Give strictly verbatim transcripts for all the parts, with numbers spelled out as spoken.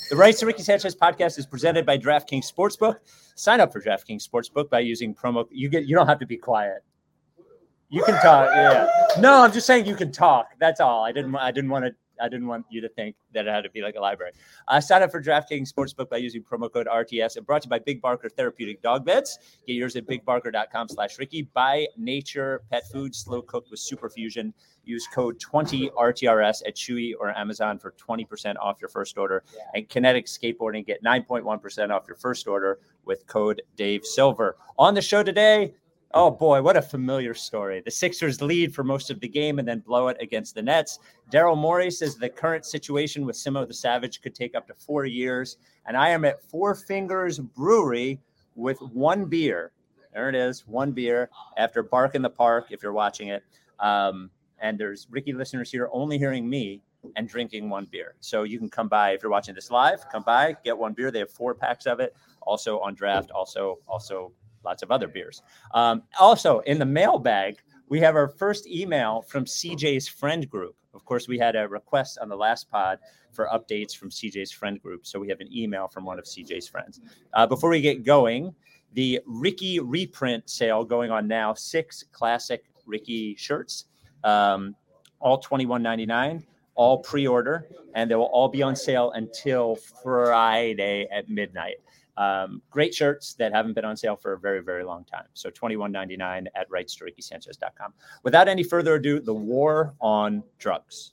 The Rights to Ricky Sanchez podcast is presented by DraftKings Sportsbook. Sign up for DraftKings Sportsbook by using promo. You get. You don't have to be quiet. You can talk. Yeah. No, I'm just saying you can talk. That's all. I didn't. I didn't want to. I didn't want you to think that it had to be like a library. Uh, sign up for DraftKings Sportsbook by using promo code R T S. And brought to you by Big Barker Therapeutic Dog Beds. Get yours at bigbarker.com slash Ricky. By Nature Pet Food, slow cooked with Superfusion. Use code twenty R T R S at Chewy or Amazon for twenty percent off your first order. And Kinetic Skateboarding, get nine point one percent off your first order with code Dave Silver. On the show today, oh boy, what a familiar story. The Sixers lead for most of the game and then blow it against the Nets. Daryl Morey says the current situation with Simo the Savage could take up to four years. And I am at Four Fingers Brewery with one beer. There it is, one beer after Bark in the Park, if you're watching it. Um, and there's Ricky listeners here only hearing me and drinking one beer. So you can come by if you're watching this live, come by, get one beer. They have four packs of it. Also on draft, also, also lots of other beers. Um, also in the mailbag, we have our first email from C J's friend group. Of course, we had a request on the last pod for updates from C J's friend group. So we have an email from one of C J's friends. Uh, before we get going, the Ricky reprint sale going on now, six classic Ricky shirts, um, all twenty-one ninety-nine, all pre-order, and they will all be on sale until Friday at midnight. Um, great shirts that haven't been on sale for a very, very long time. So twenty-one ninety-nine at rights to ricky sanchez dot com. Without any further ado, the war on drugs.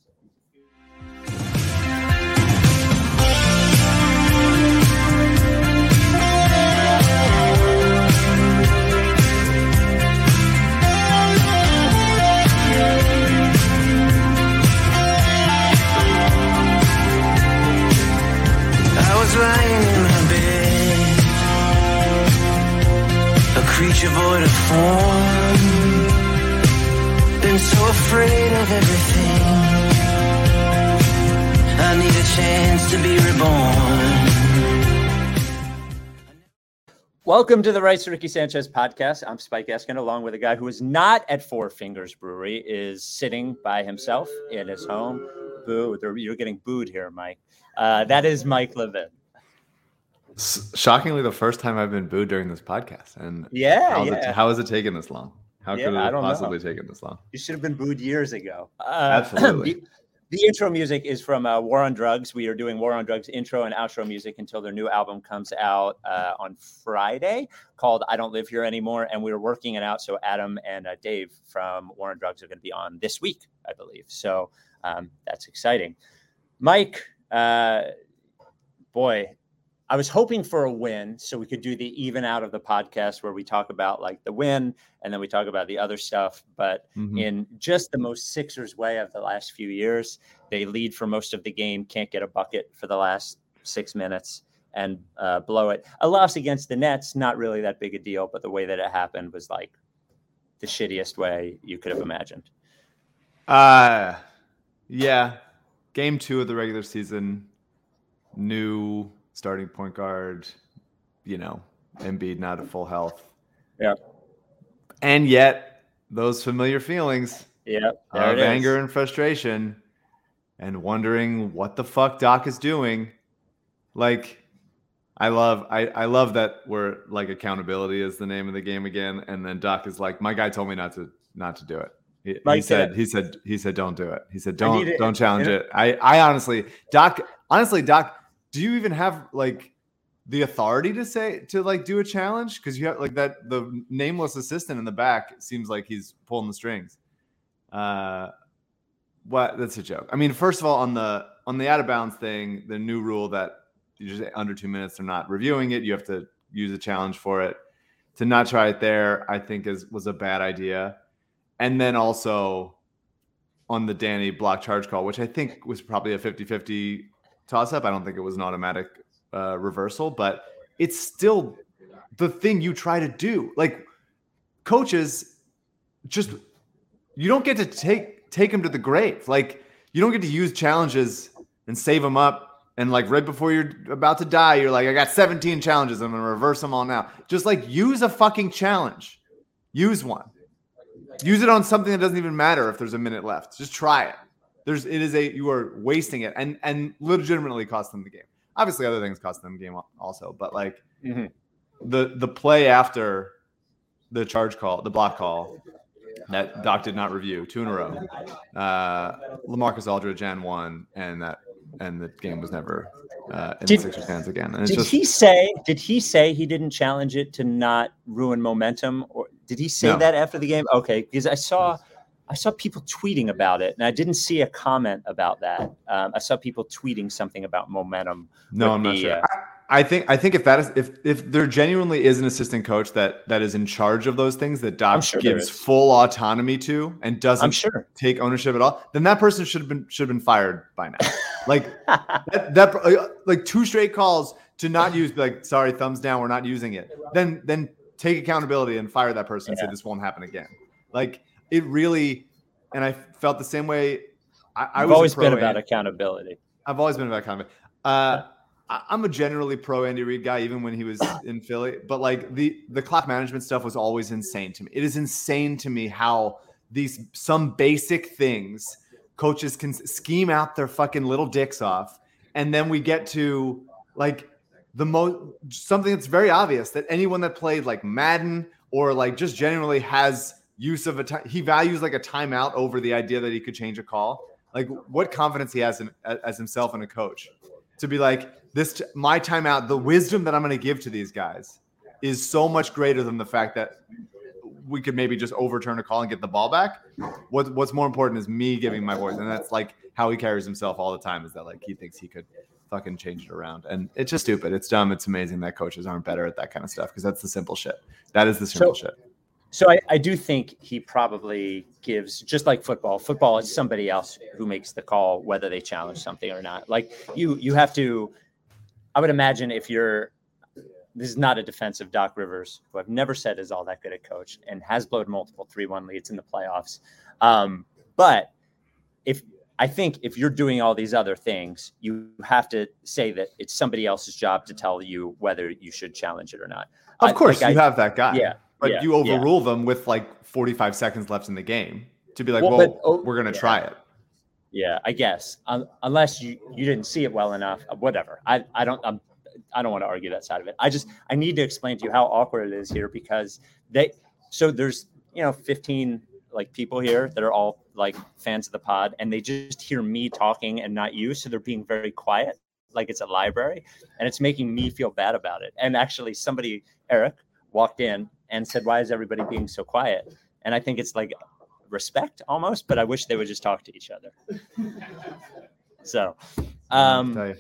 I was lying in my bed, a creature void of form, been so afraid of everything. I need a chance to be reborn. Welcome to the Rights to Ricky Sanchez podcast. I'm Spike Eskin, along with a guy who is not at Four Fingers Brewery, is sitting by himself in his home. Boo! You're getting booed here, Mike. Uh, that is Mike Levin. Shockingly, the first time I've been booed during this podcast. And yeah, how, yeah. It, how has it taken this long? How yeah, could it have possibly know. taken this long? You should have been booed years ago. Uh, Absolutely. The, the intro music is from uh, War on Drugs. We are doing War on Drugs intro and outro music until their new album comes out uh, on Friday called I Don't Live Here Anymore. And we're working it out. So Adam and uh, Dave from War on Drugs are going to be on this week, I believe. So um, that's exciting. Mike, uh, boy, I was hoping for a win so we could do the even out of the podcast where we talk about like the win and then we talk about the other stuff. But mm-hmm. in just the most Sixers way of the last few years, they lead for most of the game, can't get a bucket for the last six minutes and uh, blow it. A loss against the Nets, not really that big a deal, but the way that it happened was like the shittiest way you could have imagined. Uh, yeah. Game two of the regular season, new starting point guard, you know, Embiid not at full health. Yeah. And yet those familiar feelings yeah, of anger and frustration and wondering what the fuck Doc is doing. Like, I love, I, I love that we're like accountability is the name of the game again. And then Doc is like, my guy told me not to, not to do it. He, he said, he said, he said, don't do it. He said, don't, don't challenge it. I, I honestly, Doc, honestly, Doc, do you even have like the authority to say, to like do a challenge? Cause you have like that, the nameless assistant in the back seems like he's pulling the strings. Uh, what that's a joke. I mean, first of all, on the, on the out of bounds thing, the new rule that you just under two minutes, they're not reviewing it. You have to use a challenge for it. To not try it there, I think is, was a bad idea. And then also on the Danny block charge call, which I think was probably a fifty-fifty toss-up. I don't think it was an automatic uh, reversal, but it's still the thing you try to do. Like, coaches just – you don't get to take take them to the grave. Like, you don't get to use challenges and save them up. And, like, right before you're about to die, you're like, I got seventeen challenges. I'm going to reverse them all now. Just, like, use a fucking challenge. Use one. Use it on something that doesn't even matter if there's a minute left. Just try it. There's, it is a, you are wasting it and, and legitimately cost them the game. Obviously, other things cost them the game also, but like mm-hmm. the the play after the charge call, the block call that Doc did not review, two in a row. Uh, LaMarcus Aldridge and one, and that and the game was never uh, in did, the Sixers' hands again. And it's did just, he say? Did he say he didn't challenge it to not ruin momentum, or did he say no. that after the game? Okay, because I saw. I saw people tweeting about it, and I didn't see a comment about that. Um, I saw people tweeting something about momentum. No, I'm not the, sure. Uh, I, I think I think if that is if if there genuinely is an assistant coach that that is in charge of those things that Doc sure gives full autonomy to and doesn't sure. take ownership at all, then that person should have been should have been fired by now. Like that, that like two straight calls to not use, like, sorry, thumbs down, we're not using it. Then then take accountability and fire that person. Yeah. And say this won't happen again. Like. It really, and I felt the same way. I, I I've was always been about accountability. I've always been about accountability. Uh, yeah. I'm a generally pro Andy Reid guy, even when he was in Philly. But like the the clock management stuff was always insane to me. It is insane to me how these some basic things coaches can scheme out their fucking little dicks off, and then we get to like the most something that's very obvious that anyone that played like Madden or like just generally has. Use of a time, he values like a timeout over the idea that he could change a call. Like what confidence he has in as himself and a coach to be like this. T- my timeout, the wisdom that I'm going to give to these guys is so much greater than the fact that we could maybe just overturn a call and get the ball back. What What's more important is me giving my voice, and that's like how he carries himself all the time. Is that like he thinks he could fucking change it around, and it's just stupid. It's dumb. It's amazing that coaches aren't better at that kind of stuff because that's the simple shit. That is the simple so- shit. So I, I do think he probably gives, just like football, football is somebody else who makes the call, whether they challenge something or not. Like you, you have to, I would imagine if you're, this is not a defense of Doc Rivers, who I've never said is all that good a coach and has blown multiple three one leads in the playoffs. Um, but if, I think if you're doing all these other things, you have to say that it's somebody else's job to tell you whether you should challenge it or not. Of I, course, like you I, have that guy. Yeah. But yeah, you overrule yeah. them with like forty-five seconds left in the game to be like, well, well but, oh, we're going to yeah. try it. Yeah, I guess. Um, unless you, you didn't see it well enough, uh, whatever. I, I don't I'm, I don't want to argue that side of it. I just I need to explain to you how awkward it is here because they so there's, you know, fifteen like people here that are all like fans of the pod and they just hear me talking and not you, so they're being very quiet like it's a library, and it's making me feel bad about it. And actually somebody, Eric, walked in and said, why is everybody being so quiet? And I think it's like respect almost, but I wish they would just talk to each other. So, um,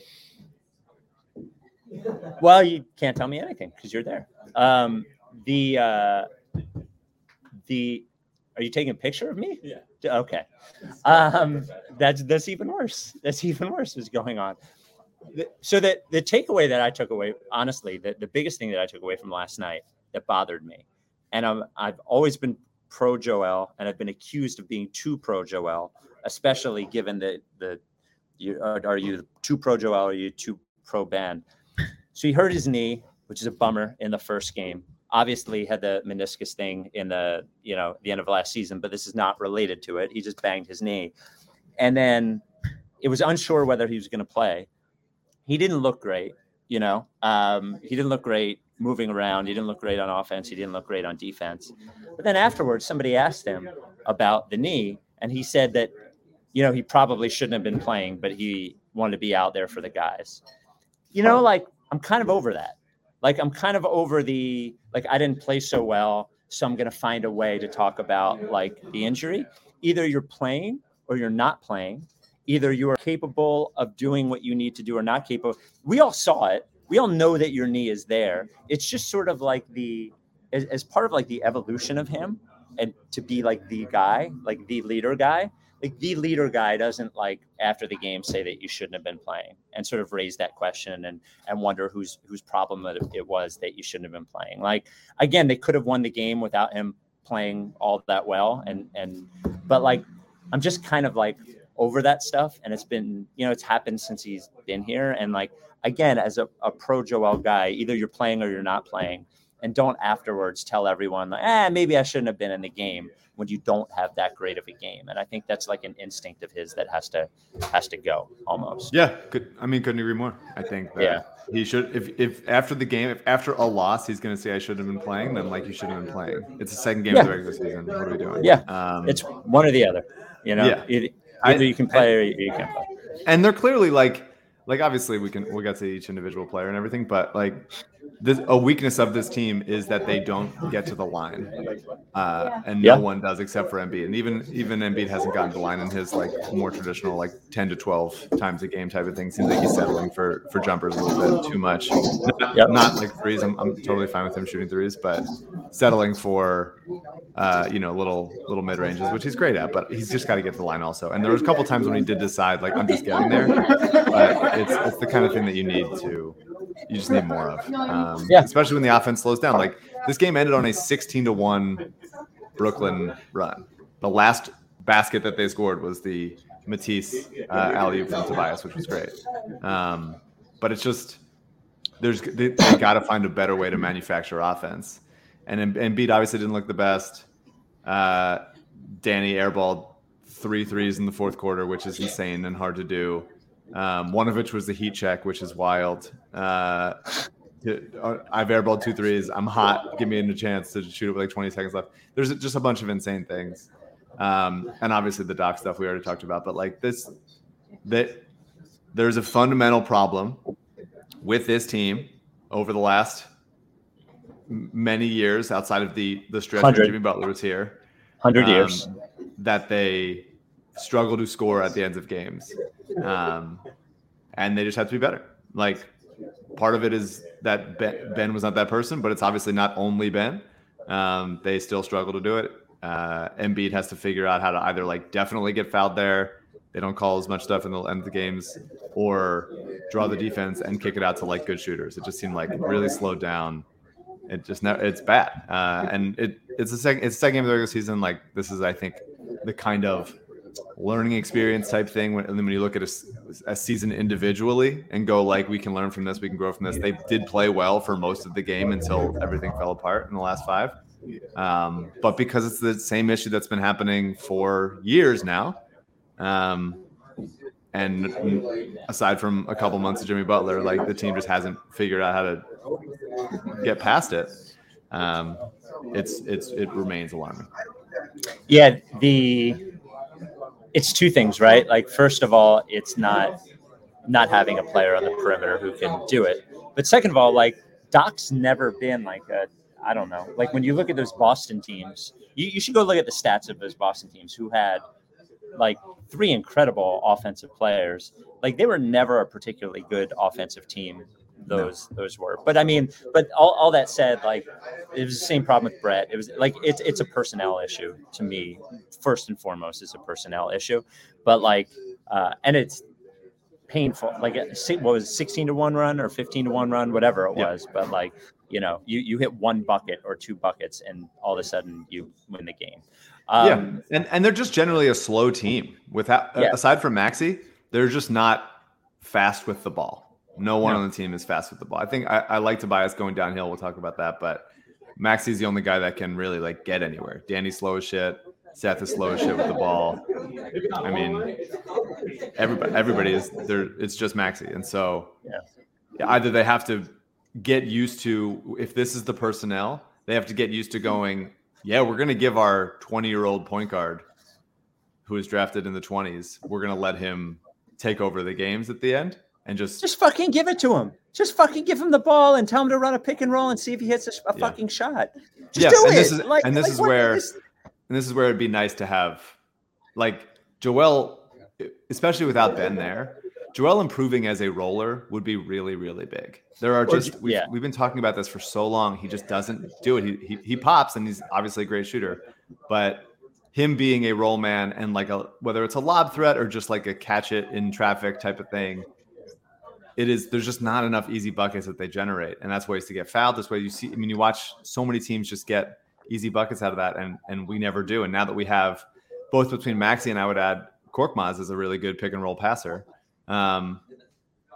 well, you can't tell me anything because you're there. Um, the, uh, the, are you taking a picture of me? Yeah. Okay. Um, that's, that's even worse. That's even worse what's going on. So that the takeaway that I took away, honestly, the, the biggest thing that I took away from last night that bothered me, and I'm, I've always been pro Joel, and I've been accused of being too pro Joel, especially given that the you are, are you too pro Joel or are you too pro Ben? So he hurt his knee, which is a bummer in the first game. Obviously had the meniscus thing in the you know the end of last season, but this is not related to it. He just banged his knee, and then it was unsure whether he was going to play. He didn't look great, you know. Um, he didn't look great moving around. He didn't look great on offense. He didn't look great on defense. But then afterwards, somebody asked him about the knee, and he said that, you know, he probably shouldn't have been playing, but he wanted to be out there for the guys. You know, like, I'm kind of over that. Like, I'm kind of over the, like, I didn't play so well, so I'm going to find a way to talk about, like, the injury. Either you're playing or you're not playing. Either you are capable of doing what you need to do or not capable. We all saw it. We all know that your knee is there. It's just sort of like the, as, as part of like the evolution of him and to be like the guy, like the leader guy, like the leader guy doesn't like after the game say that you shouldn't have been playing and sort of raise that question and, and wonder whose, whose problem it was that you shouldn't have been playing. Like, again, they could have won the game without him playing all that well. And, and, but like, I'm just kind of like, over that stuff. And it's been, you know, it's happened since he's been here. And like, again, as a, a pro Joel guy, either you're playing or you're not playing. and don't afterwards tell everyone like, ah, maybe I shouldn't have been in the game when you don't have that great of a game. And I think that's like an instinct of his that has to has to go almost. Yeah, could, I mean, couldn't agree more. I think that yeah. he should. If if after the game, if after a loss, he's going to say I should have been playing, then like you should have been playing. It's the second game yeah. of the regular season. What are we doing? Yeah, um, it's one or the other. You know, yeah. It, I, either you can play or you can't play. And they're clearly like. Like obviously we can we'll get to each individual player and everything, but like this a weakness of this team is that they don't get to the line, uh, and no yeah. one does except for Embiid. And even even Embiid hasn't gotten to the line in his like more traditional like ten to twelve times a game type of thing. Seems like he's settling for for jumpers a little bit too much. Not, yep. not like threes. I'm I'm totally fine with him shooting threes, but settling for uh, you know little little mid ranges, which he's great at. But he's just got to get to the line also. And there was a couple times when he did decide like I'm just getting there, but it's it's the kind of thing that you need to. You just need more of, um, yeah. especially when the offense slows down. Like this game ended on a sixteen to one Brooklyn run. The last basket that they scored was the Matisse uh, alley-oop from Tobias, which was great. Um, but it's just there's they, they got to find a better way to manufacture offense. And Embiid obviously didn't look the best. Uh, Danny airballed three threes in the fourth quarter, which is insane and hard to do. Um, one of which was the heat check, which is wild. Uh, I've airballed two threes. I'm hot. Give me a chance to shoot it with like twenty seconds left. There's just a bunch of insane things. Um, and obviously the doc stuff we already talked about, but like this, that there's a fundamental problem with this team over the last many years outside of the, the stretch when Jimmy Butler was here. Hundred um, years. That they struggle to score at the ends of games. Um, and they just have to be better. Like part of it is that Ben, Ben was not that person, but it's obviously not only Ben. Um, they still struggle to do it. Uh, Embiid has to figure out how to either like definitely get fouled there. They don't call as much stuff in the end of the games, or draw the defense and kick it out to like good shooters. It just seemed like really slowed down. It just never, it's bad. Uh, and it, it's the second, it's the second game of the regular season. Like this is, I think, the kind of learning experience type thing. When, when you look at a, a season individually and go like, we can learn from this, we can grow from this. They did play well for most of the game until everything fell apart in the last five. Um, but because it's the same issue that's been happening for years now. Um, and aside from a couple months of Jimmy Butler, like the team just hasn't figured out how to get past it. Um, it's, it's, it remains alarming. Yeah. The, it's two things, right? Like, first of all, it's not, not having a player on the perimeter who can do it. But second of all, like Doc's never been like a, I don't know, like when you look at those Boston teams, you, you should go look at the stats of those Boston teams who had like three incredible offensive players. Like they were never a particularly good offensive team. Those, no. those were, but I mean, but all, all that said, like it was the same problem with Brett. It was like, it's, it's a personnel issue to me. First and foremost, it's a personnel issue, but like, uh, and it's painful. Like what was it, sixteen to one run or fifteen to one run, whatever it was. Yeah. But like, you know, you, you hit one bucket or two buckets and all of a sudden you win the game. Um, yeah. And, and they're just generally a slow team without, yeah. aside from Maxey, they're just not fast with the ball. No one no. on the team is fast with the ball. I think I, I like Tobias going downhill. We'll talk about that, but Maxey's the only guy that can really like get anywhere. Danny's slow as shit. Seth is slow as shit with the ball. I mean, everybody, everybody is there. It's just Maxey. And so yeah. either they have to get used to, if this is the personnel, they have to get used to going, yeah, we're going to give our twenty year old point guard who was drafted in the twenties, we're going to let him take over the games at the end. And just just fucking give it to him. Just fucking give him the ball and tell him to run a pick and roll and see if he hits a, a yeah. fucking shot. Just yeah, do and it. This is, like, and this like, is where, is... and this is where it'd be nice to have, like Joel, especially without Ben there. Joel improving as a roller would be really, really big. There are just we've, yeah. we've been talking about this for so long. He just doesn't do it. He he, he pops, and he's obviously a great shooter, but him being a roll man and like a whether it's a lob threat or just like a catch it in traffic type of thing. It is, there's just not enough easy buckets that they generate. And that's ways to get fouled. This way you see, I mean, you watch so many teams just get easy buckets out of that. And, and we never do. And now that we have both between Maxey and I would add Korkmaz is a really good pick and roll passer. Um,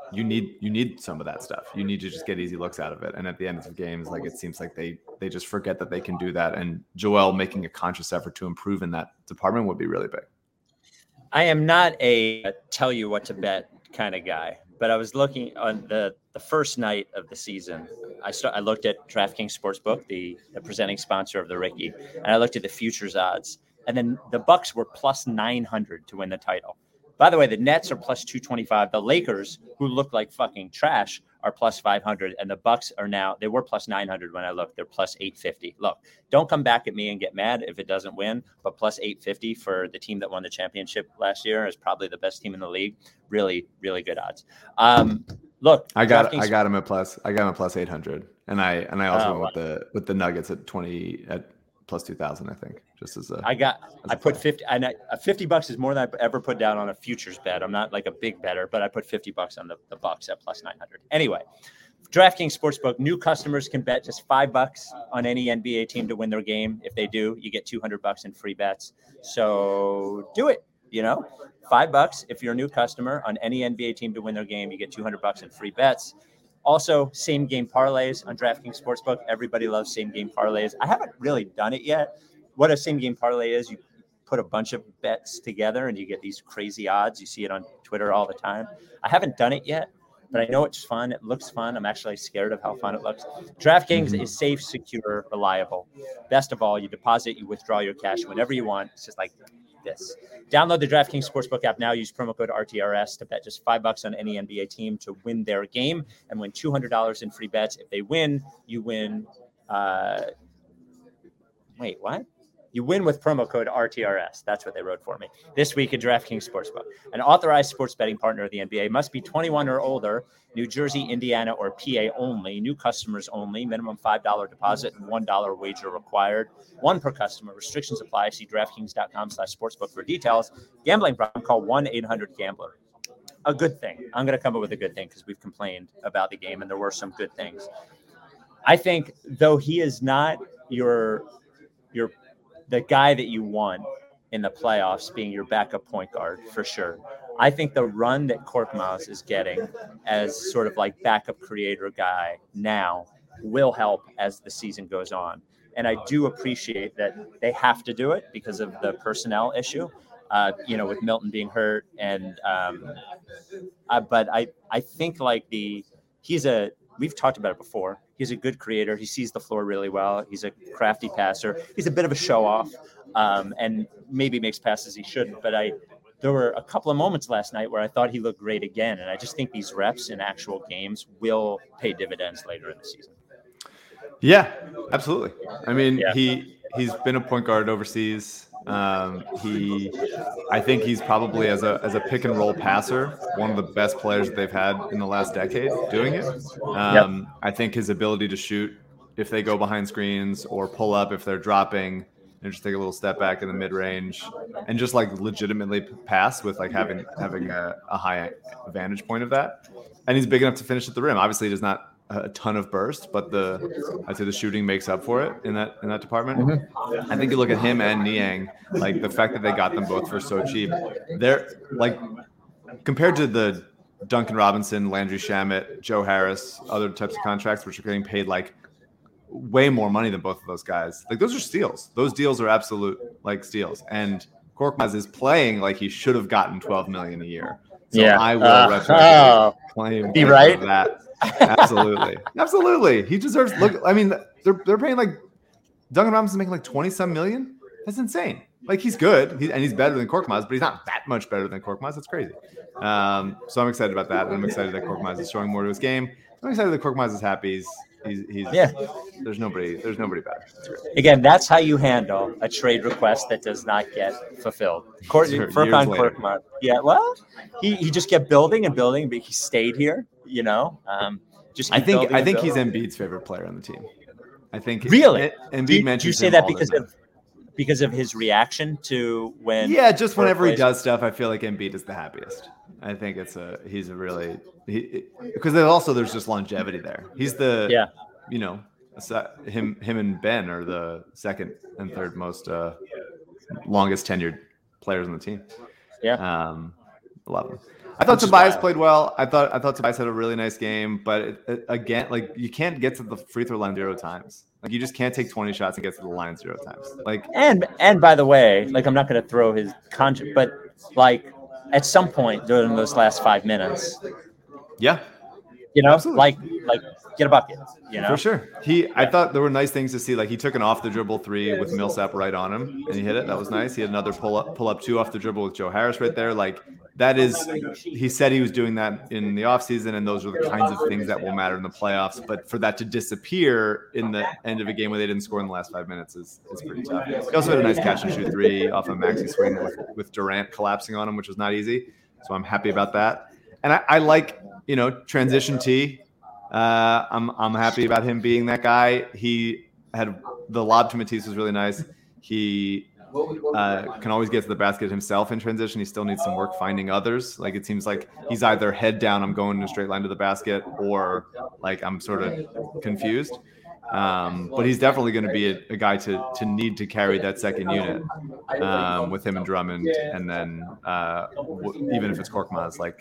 you need you need some of that stuff. You need to just get easy looks out of it. And at the end of games, like it seems like they they just forget that they can do that. And Joel making a conscious effort to improve in that department would be really big. I am not a tell you what to bet kind of guy, but I was looking on the, the first night of the season. I start, I looked at DraftKings Sportsbook, the, the presenting sponsor of the Ricky, and I looked at the futures odds. And then the Bucks were plus nine hundred to win the title. By the way, the Nets are plus two twenty-five. The Lakers, who look like fucking trash, are plus five hundred. And the Bucks are now, they were plus nine hundred when I looked. They're plus eight fifty. Look, don't come back at me and get mad if it doesn't win, but plus eight fifty for the team that won the championship last year is probably the best team in the league. Really, really good odds. Um, look, I got I got him at plus I got him at plus eight hundred. And I and I also oh, went with the with the Nuggets at twenty at plus two thousand, I think, just as a, I got, as I put fifty, and I, fifty bucks is more than I've ever put down on a futures bet. I'm not like a big better, but I put fifty bucks on the, the Bucks at plus nine hundred. Anyway, DraftKings Sportsbook, new customers can bet just five bucks on any N B A team to win their game. If they do, you get two hundred bucks in free bets. So do it, you know, five bucks. If you're a new customer on any N B A team to win their game, you get two hundred bucks in free bets. Also, same game parlays on DraftKings Sportsbook. Everybody loves same game parlays. I haven't really done it yet. What a same game parlay is, you put a bunch of bets together and you get these crazy odds. You see it on Twitter all the time. I haven't done it yet, but I know it's fun. It looks fun. I'm actually scared of how fun it looks. DraftKings mm-hmm. is safe, secure, reliable. Best of all, you deposit, you withdraw your cash whenever you want. It's just like this. Download the DraftKings Sportsbook app now. Use promo code R T R S to bet just five bucks on any N B A team to win their game and win two hundred dollars in free bets. If they win, you win. Uh, wait, what? You win with promo code R T R S. That's what they wrote for me. This week at DraftKings Sportsbook. An authorized sports betting partner of the N B A, must be twenty-one or older, New Jersey, Indiana, or P A only, new customers only, minimum five dollars deposit and one dollar wager required. One per customer. Restrictions apply. See DraftKings.com slash sportsbook for details. Gambling problem, call one eight hundred gambler. A good thing. I'm going to come up with a good thing because we've complained about the game and there were some good things. I think, though he is not your your the guy that you want in the playoffs being your backup point guard for sure. I think the run that Korkmaz is getting as sort of like backup creator guy now will help as the season goes on. And I do appreciate that they have to do it because of the personnel issue, uh, you know, with Milton being hurt. And, um, uh, but I, I think like the, he's a, we've talked about it before. He's a good creator. He sees the floor really well. He's a crafty passer. He's a bit of a show off, um, and maybe makes passes he shouldn't. But I, there were a couple of moments last night where I thought he looked great again. And I just think these reps in actual games will pay dividends later in the season. Yeah, absolutely. I mean, Yeah. he, he's been a point guard overseas. Um, he, I think he's probably as a as a pick and roll passer, one of the best players that they've had in the last decade doing it. Um, yep. I think his ability to shoot if they go behind screens or pull up if they're dropping and just take a little step back in the mid range and just like legitimately pass with like having having a, a high vantage point of that. And he's big enough to finish at the rim. Obviously, he does not a ton of burst, but the I'd say the shooting makes up for it in that in that department. Mm-hmm. I think you look at him and Niang, like the fact that they got them both for so cheap. They're like compared to the Duncan Robinson, Landry Shamet, Joe Harris, other types of contracts, which are getting paid like way more money than both of those guys. Like those are steals. Those deals are absolute like steals. And Korkmaz is playing like he should have gotten twelve million a year. So yeah, I will uh, retroactively oh, claim be right that. Absolutely. Absolutely. He deserves look. I mean, they're they're paying like Duncan Robinson making like twenty some million. That's insane. Like he's good he, and he's better than Korkmaz, but he's not that much better than Korkmaz. That's crazy. Um, so I'm excited about that. And I'm excited that Korkmaz is showing more to his game. I'm excited that Korkmaz is happy. He's he's, he's yeah. There's nobody there's nobody better. Again, that's how you handle a trade request that does not get fulfilled. Court, Furkan Korkmaz. Yeah, well, he, he just kept building and building, but he stayed here. You know, um, just I think I think he's Embiid's favorite player on the team. I think really Embiid do you, mentions. Do you say that because of because of his reaction to when? Yeah, just whenever he does stuff, I feel like Embiid is the happiest. I think it's a he's a really he, because there's also there's just longevity there. He's the yeah you know him him and Ben are the second and third most uh, longest tenured players on the team. Yeah, um, love him. I thought Which is Tobias wild. played well. I thought I thought Tobias had a really nice game, but it, it, again, like you can't get to the free throw line zero times. Like you just can't take twenty shots and get to the line zero times. Like And and by the way, like I'm not going to throw his contract, but like at some point during those last five minutes, yeah, you know, Absolutely. like like get a bucket, you know. for sure. He, I thought there were nice things to see. Like he took an off the dribble three with Millsap right on him, and he hit it. That was nice. He had another pull up, pull up two off the dribble with Joe Harris right there. Like that is, he said he was doing that in the offseason, and those are the kinds of things that will matter in the playoffs. But for that to disappear in the end of a game where they didn't score in the last five minutes is is pretty tough. He also had a nice catch and shoot three off a maxi swing with, with Durant collapsing on him, which was not easy. So I'm happy about that. And I, I like, you know, transition T. Uh, I'm I'm happy about him being that guy. He had the lob to Matisse was really nice. He uh, can always get to the basket himself in transition. He still needs some work finding others. Like it seems like he's either head down, I'm going in a straight line to the basket, or like I'm sort of confused. Um, but he's definitely going to be a, a guy to to need to carry that second unit um, with him and Drummond, and then uh, w- even if it's Korkmaz, like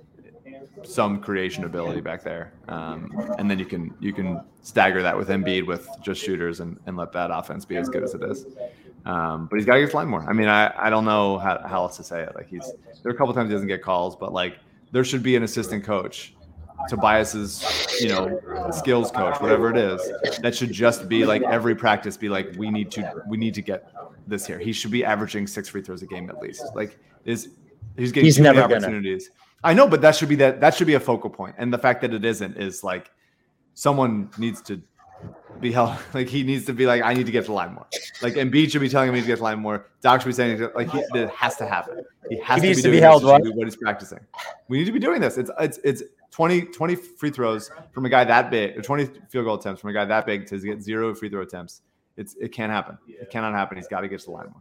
some creation ability back there, um, and then you can you can stagger that with Embiid with just shooters and, and let that offense be as good as it is. Um, but he's got to get to line more. I mean, I, I don't know how, how else to say it. Like he's there are a couple times he doesn't get calls, but like there should be an assistant coach, Tobias's, you know, skills coach, whatever it is, that should just be like every practice be like we need to we need to get this here. He should be averaging six free throws a game at least. Like is he's getting He's too many never gonna. opportunities. I know, but that should be that that should be a focal point. And the fact that it isn't is like someone needs to be held. Like he needs to be like, I need to get to the line more. Like Embiid should be telling me to get to the line more. Doc should be saying like he, it has to happen. He has He to needs be to doing be held, this. It should right? be what he's practicing. We need to be doing this. It's it's it's twenty, twenty free throws from a guy that big, or twenty field goal attempts from a guy that big to get zero free throw attempts. It's it can't happen. It cannot happen. He's got to get to the line more.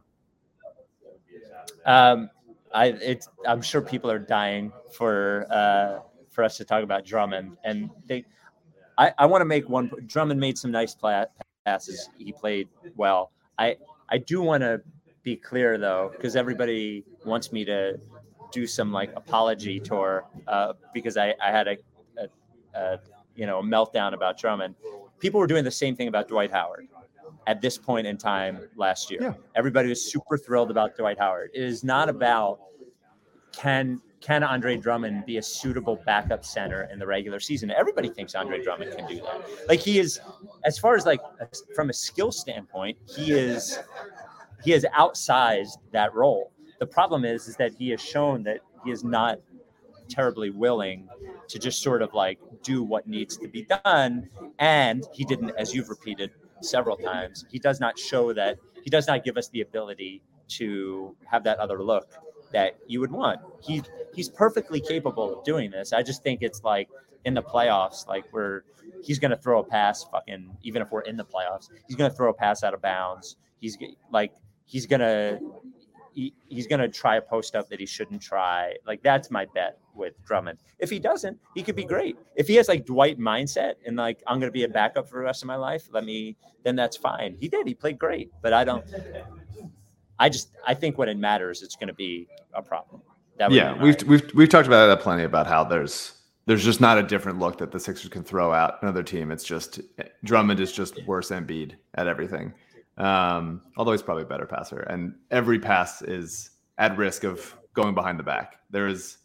Um, I it's I'm sure people are dying for uh, for us to talk about Drummond, and they. I, I want to make one. Drummond made some nice play, passes. He played well. I I do want to be clear though, because everybody wants me to do some like apology tour uh, because I, I had a, a, a you know a meltdown about Drummond. People were doing the same thing about Dwight Howard at this point in time last year. Yeah. Everybody was super thrilled about Dwight Howard. It is not about can can Andre Drummond be a suitable backup center in the regular season. Everybody thinks Andre Drummond can do that. Like he is, as far as like from a skill standpoint, he is he has outsized that role. The problem is is that he has shown that he is not terribly willing to just sort of like do what needs to be done. And he didn't, as you've repeated several times, he does not show that he does not give us the ability to have that other look that you would want. He he's perfectly capable of doing this. I just think it's like in the playoffs, like we're he's gonna throw a pass, fucking even if we're in the playoffs, he's gonna throw a pass out of bounds. He's like he's gonna he, he's gonna try a post up that he shouldn't try. Like that's my bet with Drummond. If he doesn't, he could be great. If he has like Dwight mindset and like I'm gonna be a backup for the rest of my life, let me then that's fine. He did. He played great, but I don't. I just I think when it matters, it's going to be a problem. That would Yeah, be we've my- we've we've talked about that plenty about how there's there's just not a different look that the Sixers can throw out another team. It's just Drummond is just worse Embiid at everything. Um, although he's probably a better passer, and every pass is at risk of going behind the back. There is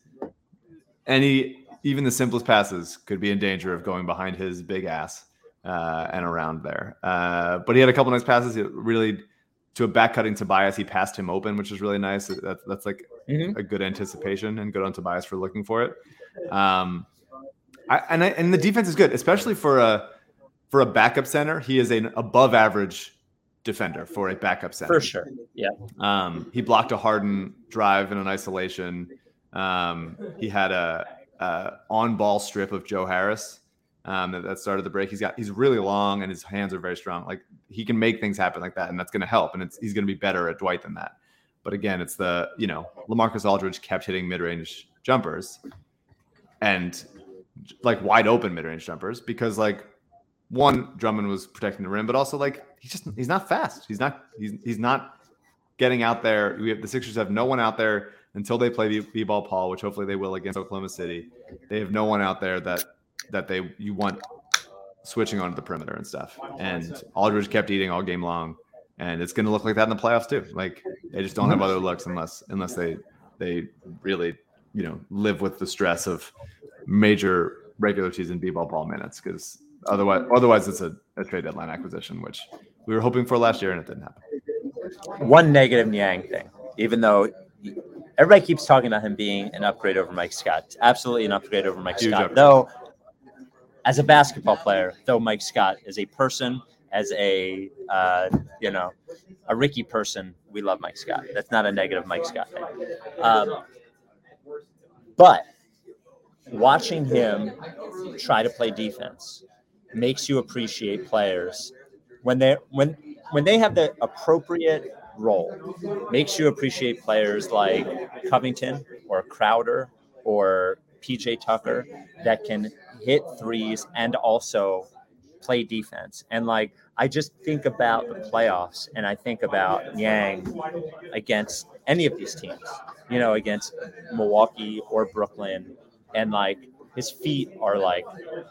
any even the simplest passes could be in danger of going behind his big ass uh, and around there. Uh, but he had a couple nice passes. It really. To a back cutting Tobias, he passed him open, which is really nice. That's that's like Mhm. a good anticipation and good on Tobias for looking for it. Um, I, and I, and the defense is good, especially for a for a backup center. He is an above average defender for a backup center. for sure. Yeah. Um, he blocked a Harden drive in an isolation. Um, he had a, a on ball strip of Joe Harris. Um, that, that started the break. He's got he's really long and his hands are very strong. Like he can make things happen like that, and that's going to help. And it's he's going to be better at Dwight than that. But again, it's the you know LaMarcus Aldridge kept hitting mid range jumpers, and like wide open mid range jumpers because like one Drummond was protecting the rim, but also like he's just he's not fast. He's not he's he's not getting out there. We have the Sixers have no one out there until they play B-ball Paul, which hopefully they will against Oklahoma City. They have no one out there that that they you want switching onto the perimeter and stuff. And Aldridge kept eating all game long, and it's going to look like that in the playoffs too. Like they just don't have other looks unless unless they they really you know live with the stress of major regular season B-ball ball minutes, because otherwise otherwise it's a, a trade deadline acquisition, which we were hoping for last year and it didn't happen. One negative Niang thing, even though everybody keeps talking about him being an upgrade over Mike Scott. It's absolutely an upgrade over Mike Huge Scott. upgrade. Though, as a basketball player, though Mike Scott is a person, as a uh, you know, a Ricky person, we love Mike Scott. That's not a negative Mike Scott thing. Um, but watching him try to play defense makes you appreciate players when they when when they have the appropriate role. Makes you appreciate players like Covington or Crowder or P J Tucker that can hit threes and also play defense. And like I just think about the playoffs, and I think about Niang against any of these teams, you know, against Milwaukee or Brooklyn, and like his feet are like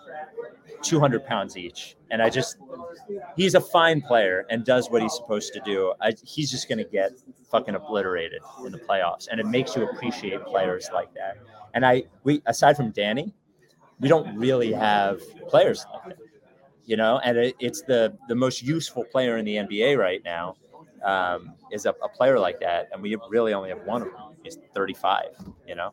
two hundred pounds each. And I just, he's a fine player and does what he's supposed to do. I, he's just going to get fucking obliterated in the playoffs. And it makes you appreciate players like that. And I, we, aside from Danny, we don't really have players like that, you know, and it, it's the, the most useful player in the N B A right now um, is a, a player like that. And we really only have one of them. He's thirty-five, you know?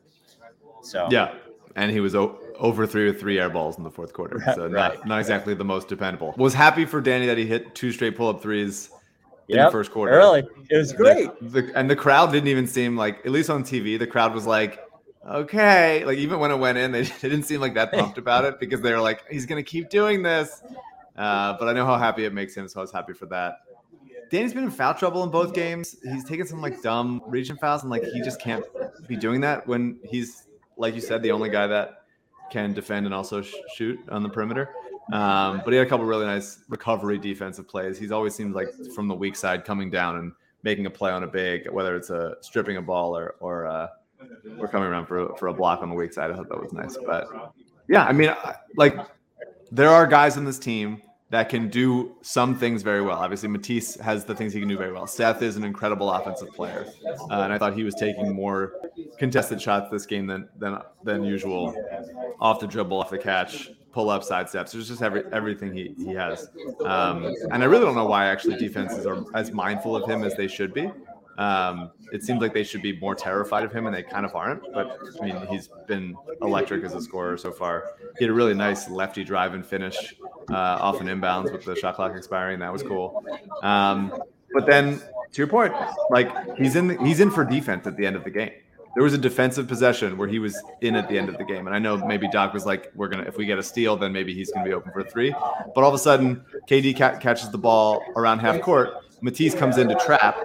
So, yeah. And he was o- over three or three air balls in the fourth quarter. So right. not, not exactly the most dependable. Was happy for Danny that he hit two straight pull-up threes in yep, the first quarter. Early. It was great. The, the, and the crowd didn't even seem like, at least on T V, the crowd was like, okay. Like even when it went in, they, they didn't seem like that pumped about it, because they were like, he's going to keep doing this. Uh, but I know how happy it makes him, so I was happy for that. Danny's been in foul trouble in both games. He's taken some like dumb region fouls, and like he just can't be doing that when he's, like you said, the only guy that can defend and also sh- shoot on the perimeter. Um, but he had a couple really nice recovery defensive plays. He's always seemed like from the weak side coming down and making a play on a big, whether it's a stripping a ball or or uh, or coming around for for a block on the weak side. I thought that was nice. But yeah, I mean, I, like there are guys on this team that can do some things very well. Obviously, Matisse has the things he can do very well. Seth is an incredible offensive player, uh, and I thought he was taking more contested shots this game than than than usual, off the dribble, off the catch, pull up, side steps. There's just every everything he he has, um, and I really don't know why actually defenses are as mindful of him as they should be. Um, it seems like they should be more terrified of him, and they kind of aren't. But I mean, he's been electric as a scorer so far. He had a really nice lefty drive and finish uh, off an inbounds with the shot clock expiring. That was cool. Um, but then, to your point, like he's in he's in for defense at the end of the game. There was a defensive possession where he was in at the end of the game, and I know maybe Doc was like, "We're gonna if we get a steal, then maybe he's gonna be open for a three." But all of a sudden, K D ca- catches the ball around half court. Matisse comes in to trap.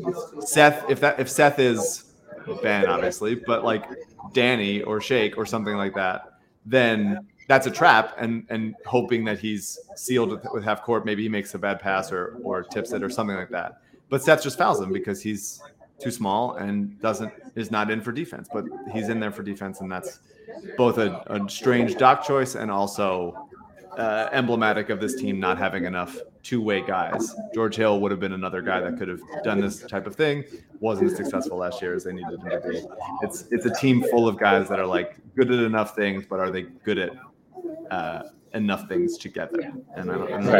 Seth, if that if Seth is Ben, obviously, but like Danny or Shake or something like that, then that's a trap, and and hoping that he's sealed with, with half court. Maybe he makes a bad pass or or tips it or something like that. But Seth just fouls him because he's too small and doesn't is not in for defense. But he's in there for defense, and that's both a, a strange Doc choice and also uh, emblematic of this team not having enough two-way guys. George Hill would have been another guy that could have done this type of thing. Wasn't as successful last year as they needed him to be. It's it's a team full of guys that are like good at enough things, but are they good at uh, enough things together? And I don't, I don't know.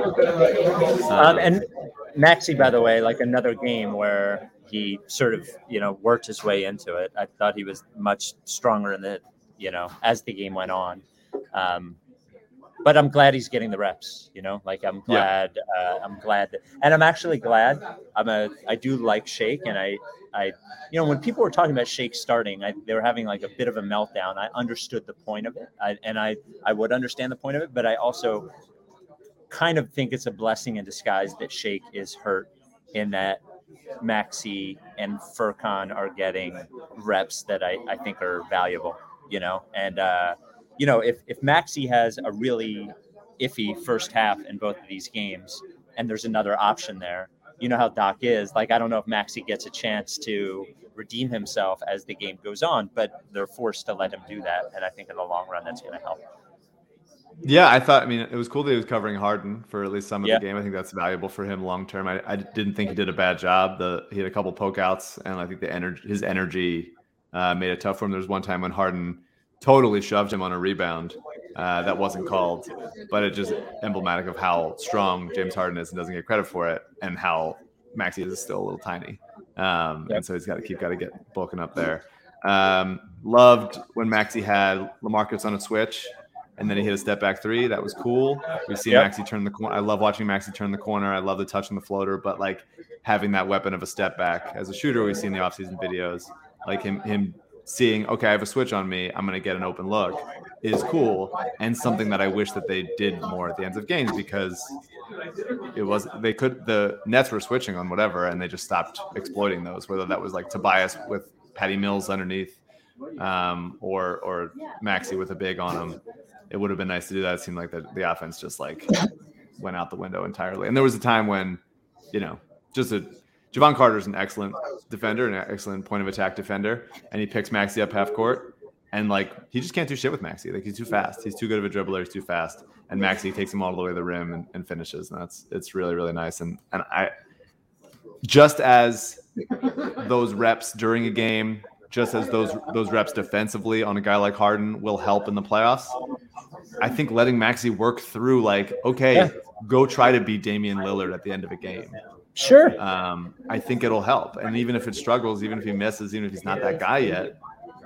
Right. Um, Um, and Maxey, by the way, like another game where he sort of, you know, worked his way into it. I thought he was much stronger in the, you know, as the game went on. Um, but I'm glad he's getting the reps, you know, like I'm glad, yeah. uh, I'm glad that, and I'm actually glad I'm a, I do like Shake. And I, I, you know, when people were talking about Shake starting, I, they were having like a bit of a meltdown. I understood the point of it. I, and I, I would understand the point of it, but I also kind of think it's a blessing in disguise that Shake is hurt, in that Maxey and Furkan are getting reps that I, I think are valuable, you know, and, uh, you know, if, if Maxey has a really iffy first half in both of these games and there's another option there, you know how Doc is. Like, I don't know if Maxey gets a chance to redeem himself as the game goes on, but they're forced to let him do that. And I think in the long run, that's going to help. Yeah, I thought, I mean, it was cool that he was covering Harden for at least some of yeah. the game. I think that's valuable for him long term. I, I didn't think he did a bad job. The He had a couple poke outs, and I think the energy, his energy uh, made it tough for him. There was one time when Harden totally shoved him on a rebound. Uh, that wasn't called, but it's just emblematic of how strong James Harden is and doesn't get credit for it, and how Maxey is still a little tiny. Um, yep. And so he's got to keep got to get bulking up there. Um, loved when Maxey had LaMarcus on a switch, and then he hit a step back three. That was cool. We see yep. Maxey turn the corner. I love watching Maxey turn the corner. I love the touch on the floater, but like having that weapon of a step back as a shooter, we see in the offseason videos, like him him seeing, okay, I have a switch on me, I'm going to get an open look, is cool, and something that I wish that they did more at the ends of games, because it was they could the Nets were switching on whatever, and they just stopped exploiting those, whether that was like Tobias with Patty Mills underneath, um, or or Maxey with a big on him. It would have been nice to do that. It seemed like the, the offense just like went out the window entirely. And there was a time when, you know, just a Javon Carter's an excellent defender, an excellent point of attack defender, and he picks Maxey up half court, and like he just can't do shit with Maxey. Like he's too fast. He's too good of a dribbler. He's too fast, and Maxey takes him all the way to the rim and, and finishes. And that's it's really really nice. And and I just as those reps during a game, just as those those reps defensively on a guy like Harden will help in the playoffs, I think letting Maxey work through like, okay, yeah. go try to beat Damian Lillard at the end of a game. Sure. Um, I think it'll help. And even if it struggles, even if he misses, even if he's not that guy yet,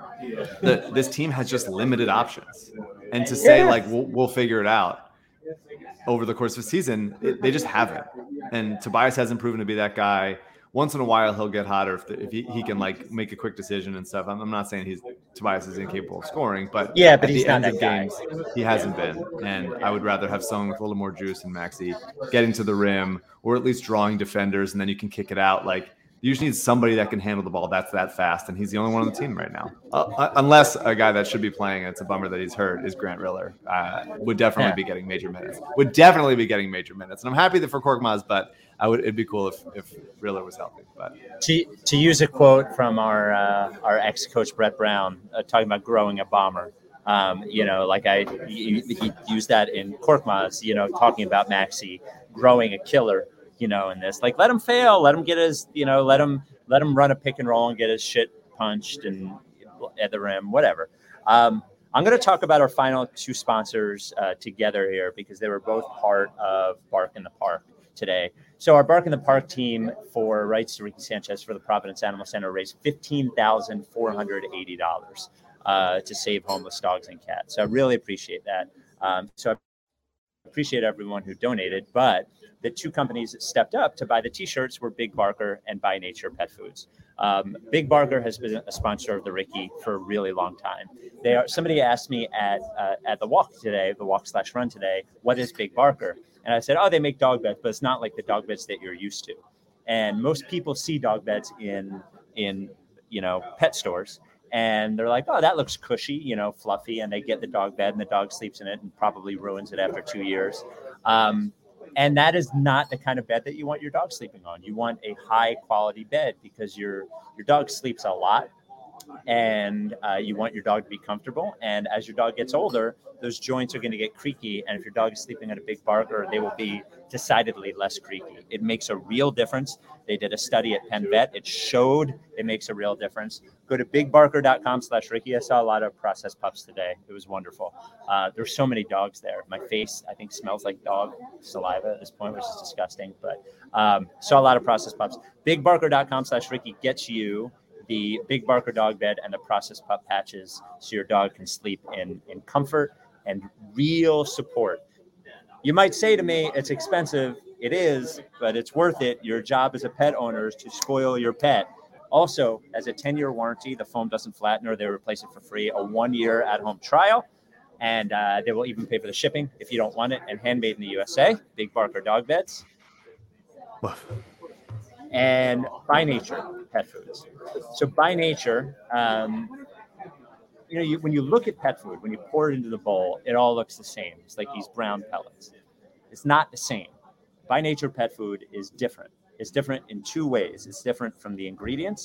the, this team has just limited options. And to say yeah. like, we'll, we'll figure it out over the course of the season, it, they just haven't. And Tobias hasn't proven to be that guy. Once in a while, he'll get hotter if, the, if he, he can like make a quick decision and stuff. I'm, I'm not saying he's Tobias is incapable of scoring, but yeah, but at he's the not end that of guy. games, he hasn't been. And I would rather have someone with a little more juice than Maxey getting to the rim, or at least drawing defenders, and then you can kick it out. Like you just need somebody that can handle the ball that's that fast, and he's the only one on the team right now. Uh, unless a guy that should be playing, and it's a bummer that he's hurt, is Grant Riller. Uh, would definitely yeah. be getting major minutes. Would definitely be getting major minutes, and I'm happy that for Korkmaz, but I would. It'd be cool if, if Riller was healthy. But to to use a quote from our uh, our ex coach Brett Brown, uh, talking about growing a bomber. Um, you know, like I he, he used that in Korkmaz. You know, talking about Maxey growing a killer. You know, in this, like let him fail, let him get his. You know, let him let him run a pick and roll and get his shit punched and at the rim, whatever. Um, I'm going to talk about our final two sponsors uh, together here because they were both part of Bark in the Park today. So our Bark in the Park team for rights to Ricky Sanchez for the Providence Animal Center raised fifteen thousand four hundred eighty dollars uh, to save homeless dogs and cats. So I really appreciate that. Um, so I appreciate everyone who donated, but the two companies that stepped up to buy the T-shirts were Big Barker and By Nature Pet Foods. Um, Big Barker has been a sponsor of the Ricky for a really long time. They are. Somebody asked me at uh, at the walk today, the walk slash run today, what is Big Barker? And I said, oh, they make dog beds, but it's not like the dog beds that you're used to. And most people see dog beds in in you know pet stores, and they're like, oh, that looks cushy, you know, fluffy, and they get the dog bed, and the dog sleeps in it and probably ruins it after two years. Um, And that is not the kind of bed that you want your dog sleeping on. You want a high quality bed because your your dog sleeps a lot, and uh, you want your dog to be comfortable. And as your dog gets older, those joints are going to get creaky. And if your dog is sleeping at a Big Barker, they will be decidedly less creaky. It makes a real difference. They did a study at Penn Vet. It showed it makes a real difference. Go to bigbarker.com slash Ricky. I saw a lot of processed pups today. It was wonderful. Uh, there's so many dogs there. My face, I think, smells like dog saliva at this point, which is disgusting. But um, saw a lot of processed pups. bigbarker.com slash Ricky gets you the Big Barker dog bed and the processed pup patches so your dog can sleep in, in comfort and real support. You might say to me, it's expensive. It is, but it's worth it. Your job as a pet owner is to spoil your pet. Also, as a ten-year warranty, the foam doesn't flatten or they replace it for free, a one-year at-home trial, and uh, they will even pay for the shipping if you don't want it, and handmade in the U S A, Big Barker dog beds. And By Nature Pet Foods. So By Nature, um, you know, you, when you look at pet food, when you pour it into the bowl, it all looks the same. It's like these brown pellets. It's not the same. By Nature Pet Food is different. It's different in two ways. It's different from the ingredients,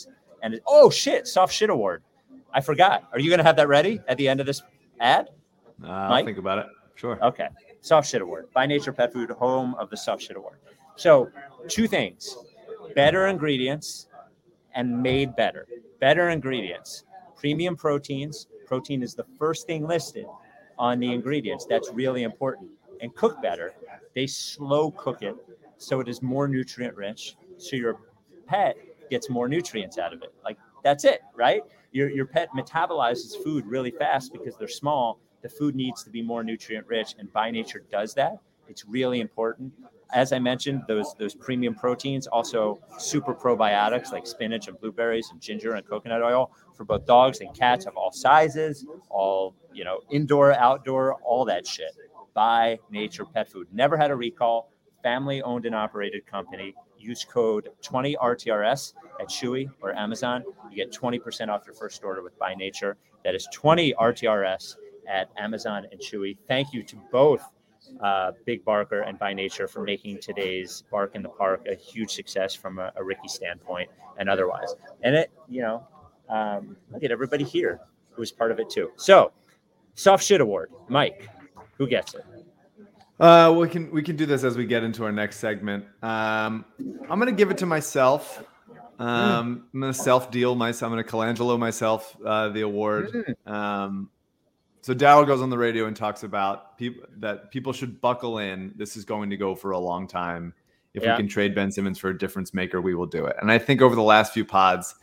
And it, oh shit, soft shit award. I forgot. Are you going to have that ready at the end of this ad? Uh, I'll Mike? think about it. Sure. Okay. Soft shit award. By Nature Pet Food, home of the soft shit award. So two things, better ingredients and made better. Better ingredients, premium proteins. Protein is the first thing listed on the ingredients. That's really important. And cook better. They slow cook it so it is more nutrient rich. So your pet gets more nutrients out of it. Like that's it, right? Your, your pet metabolizes food really fast because they're small. The food needs to be more nutrient rich, and By Nature does that. It's really important. As I mentioned, those those premium proteins, also super probiotics like spinach and blueberries and ginger and coconut oil for both dogs and cats of all sizes, all, you know, indoor, outdoor, all that shit. By Nature Pet Food. Never had a recall. Family owned and operated company. Use code twenty R T R S at Chewy or Amazon. You get twenty percent off your first order with By Nature. That is twenty R T R S at Amazon and Chewy. Thank you to both uh, Big Barker and By Nature for making today's Bark in the Park a huge success from a, a Ricky standpoint and otherwise. And it, you know, um, look at everybody here who was part of it too. So, Soft Shit Award, Mike, who gets it? Uh, we can we can do this as we get into our next segment. Um, I'm gonna give it to myself. Um, I'm gonna self deal myself. I'm gonna Colangelo myself uh, the award. Um, so Darryl goes on the radio and talks about people that people should buckle in. This is going to go for a long time. If Yeah. we can trade Ben Simmons for a difference maker, we will do it. And I think over the last few pods,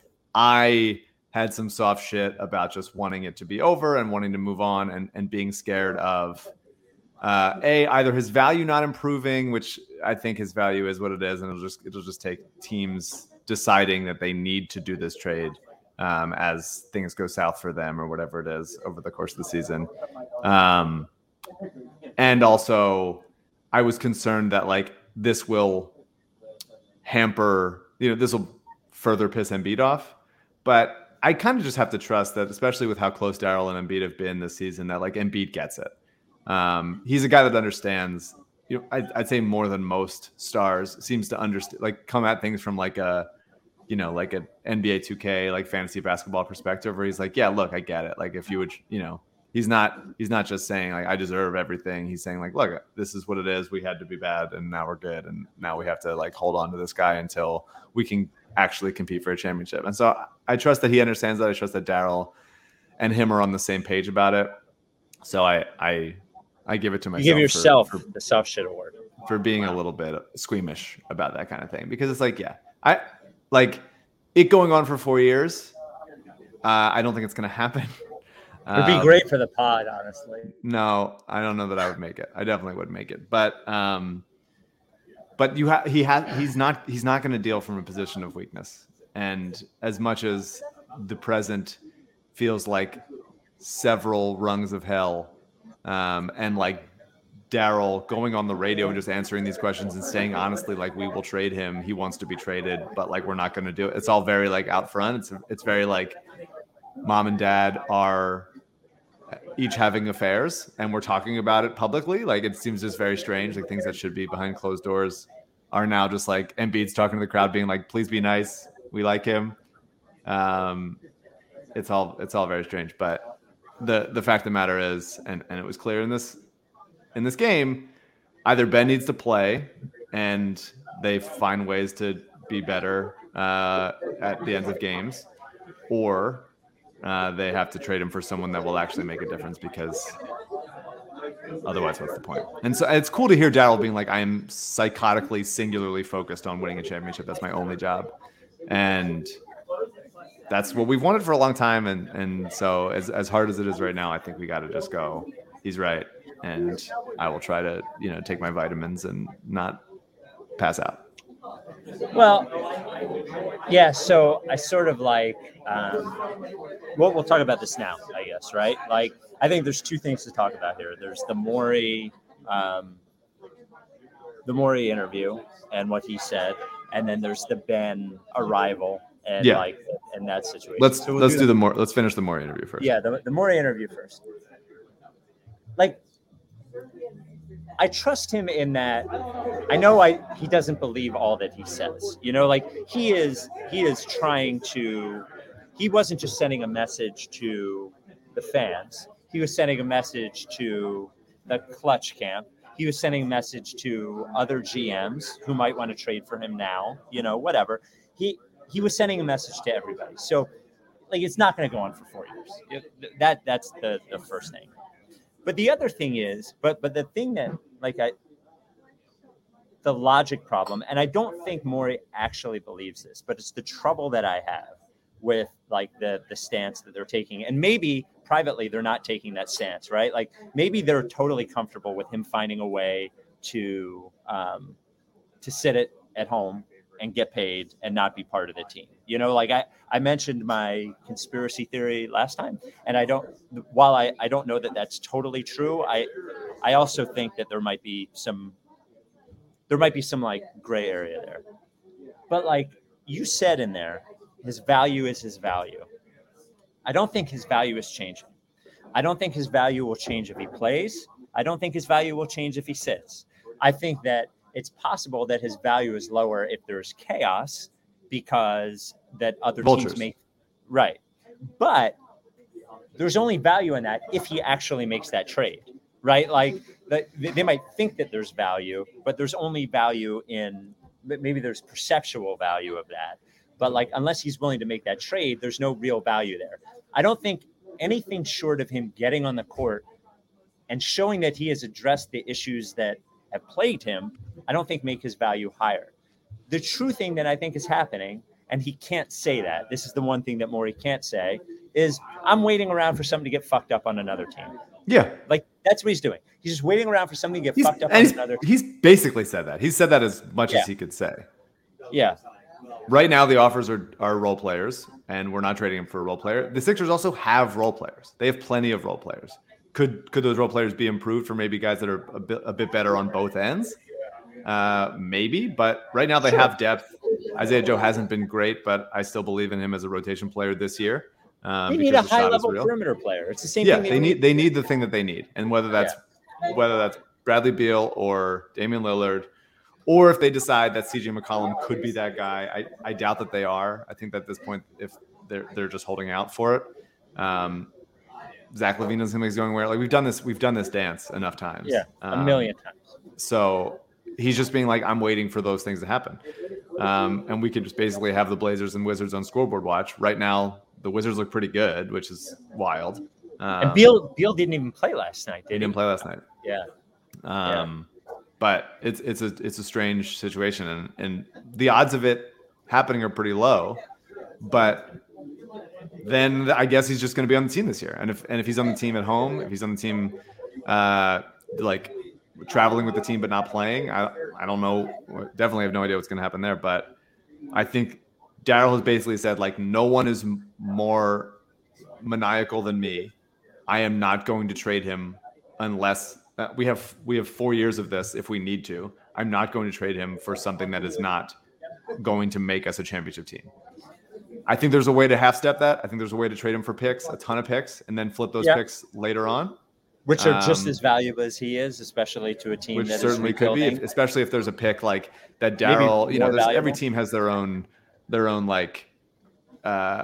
I had some soft shit about just wanting it to be over and wanting to move on and and being scared of. Uh, a either his value not improving, which I think his value is what it is, and it'll just it'll just take teams deciding that they need to do this trade um, as things go south for them or whatever it is over the course of the season. Um, and also, I was concerned that like this will hamper, you know, this will further piss Embiid off, but I kind of just have to trust that, especially with how close Darryl and Embiid have been this season, that like Embiid gets it. Um, he's a guy that understands, you know, I'd, I'd say more than most stars seems to understand, like come at things from like a, you know, like an N B A two K, like fantasy basketball perspective where he's like, yeah, look, I get it. Like if you would, you know, he's not, he's not just saying like, I deserve everything. He's saying like, look, this is what it is. We had to be bad and now we're good. And now we have to like hold on to this guy until we can actually compete for a championship. And so I trust that he understands that. I trust that Darryl and him are on the same page about it. So I, I, I give it to myself. You give yourself for, for, the soft shit award for being a little bit squeamish about that kind of thing, because it's like, yeah, I like it going on for four years. Uh, I don't think it's going to happen. It'd be Um, great for the pod, honestly. No, I don't know that I would make it. I definitely would make it, but um, but you have he has he's not he's not going to deal from a position of weakness. And as much as the present feels like several rungs of hell. Um, and like Darryl going on the radio and just answering these questions and saying honestly, like we will trade him. He wants to be traded, but like we're not going to do it. It's all very like out front. It's it's very like mom and dad are each having affairs, and we're talking about it publicly. Like it seems just very strange. Like things that should be behind closed doors are now just like Embiid's talking to the crowd, being like, "Please be nice. We like him." Um, it's all it's all very strange, but. The the fact of the matter is, and, and it was clear in this in this game, either Ben needs to play and they find ways to be better uh, at the ends of games, or uh, they have to trade him for someone that will actually make a difference, because otherwise, what's the point? And so it's cool to hear Darryl being like, I am psychotically, singularly focused on winning a championship. That's my only job. And that's what we've wanted for a long time. And, and so as, as hard as it is right now, I think we got to just go, he's right. And I will try to, you know, take my vitamins and not pass out. Well, yeah. So I sort of like, um, well, we'll talk about this now, I guess, right? Like, I think there's two things to talk about here. There's the Morey, um, the Morey interview and what he said. And then there's the Ben arrival. And yeah. like in that situation, let's so we'll let's do, do the more. Let's finish the Morey interview first. Yeah, the the Morey interview first. Like, I trust him in that. I know I he doesn't believe all that he says. You know, like he is he is trying to. He wasn't just sending a message to the fans. He was sending a message to the Clutch camp. He was sending a message to other G Ms who might want to trade for him now. You know, whatever. He he was sending a message to everybody. So, like, it's not going to go on for four years. It, that that's the the first thing. But the other thing is, but but the thing that like I, the logic problem, and I don't think Morey actually believes this, but it's the trouble that I have with like the the stance that they're taking, and maybe privately they're not taking that stance, right? Like maybe they're totally comfortable with him finding a way to um, to sit it at home and get paid and not be part of the team. You know, like I, I mentioned my conspiracy theory last time, and I don't, while I, I don't know that that's totally true, I, I also think that there might be some, there might be some like gray area there. But like you said in there, his value is his value. I don't think his value is changing. I don't think his value will change if he plays. I don't think his value will change if he sits. I think that it's possible that his value is lower if there's chaos because that other Vultures. teams make right. But there's only value in that if he actually makes that trade, right? Like that they might think that there's value, but there's only value in maybe there's perceptual value of that. But like unless he's willing to make that trade, there's no real value there. I don't think anything short of him getting on the court and showing that he has addressed the issues that have plagued him, I don't think make his value higher. The true thing that I think is happening, and he can't say that, this is the one thing that Morey can't say, is I'm waiting around for somebody to get fucked up on another team. Yeah. Like that's what he's doing. He's just waiting around for somebody to get He's, fucked up and on he's, another team. he's basically said that. He's said that as much Yeah. as he could say. Yeah. Right now, the offers are, are role players, and we're not trading him for a role player. The Sixers also have role players. They have plenty of role players. Could could those role players be improved for maybe guys that are a bit a bit better on both ends? Uh, maybe, but right now they have depth. Isaiah Joe hasn't been great, but I still believe in him as a rotation player this year. Um, They need a because the shot is high-level real. perimeter player. It's the same Yeah, thing. they need they need the thing that they need, and whether that's whether that's Bradley Beal or Damian Lillard, or if they decide that C J McCollum could be that guy, I, I doubt that they are. I think that at this point, if they're they're just holding out for it. Um, Zach LaVine is going where like we've done this we've done this dance enough times. Yeah, a Um, million times. So he's just being like, I'm waiting for those things to happen. Um, and we could just basically have the Blazers and Wizards on scoreboard watch. Right now, the Wizards look pretty good, which is wild. Um, And Beal Beal didn't even play last night, did he he? didn't play last night. Yeah. Um, but it's it's a it's a strange situation, and and the odds of it happening are pretty low. But then I guess he's just going to be on the team this year. And if and if he's on the team at home, if he's on the team, uh, like traveling with the team but not playing, I I don't know. Definitely have no idea what's going to happen there. But I think Daryl has basically said like no one is more maniacal than me. I am not going to trade him unless uh, we have we have four years of this if we need to. I'm not going to trade him for something that is not going to make us a championship team. I think there's a way to half step that. I think there's a way to trade him for picks, a ton of picks, and then flip those Yeah. picks later on. Which are just Um, as valuable as he is, especially to a team Which that is certainly could be, rebuilding. if, especially if there's a pick like that. Maybe Daryl, you know, more there's, every valuable. team has their own, their own like uh,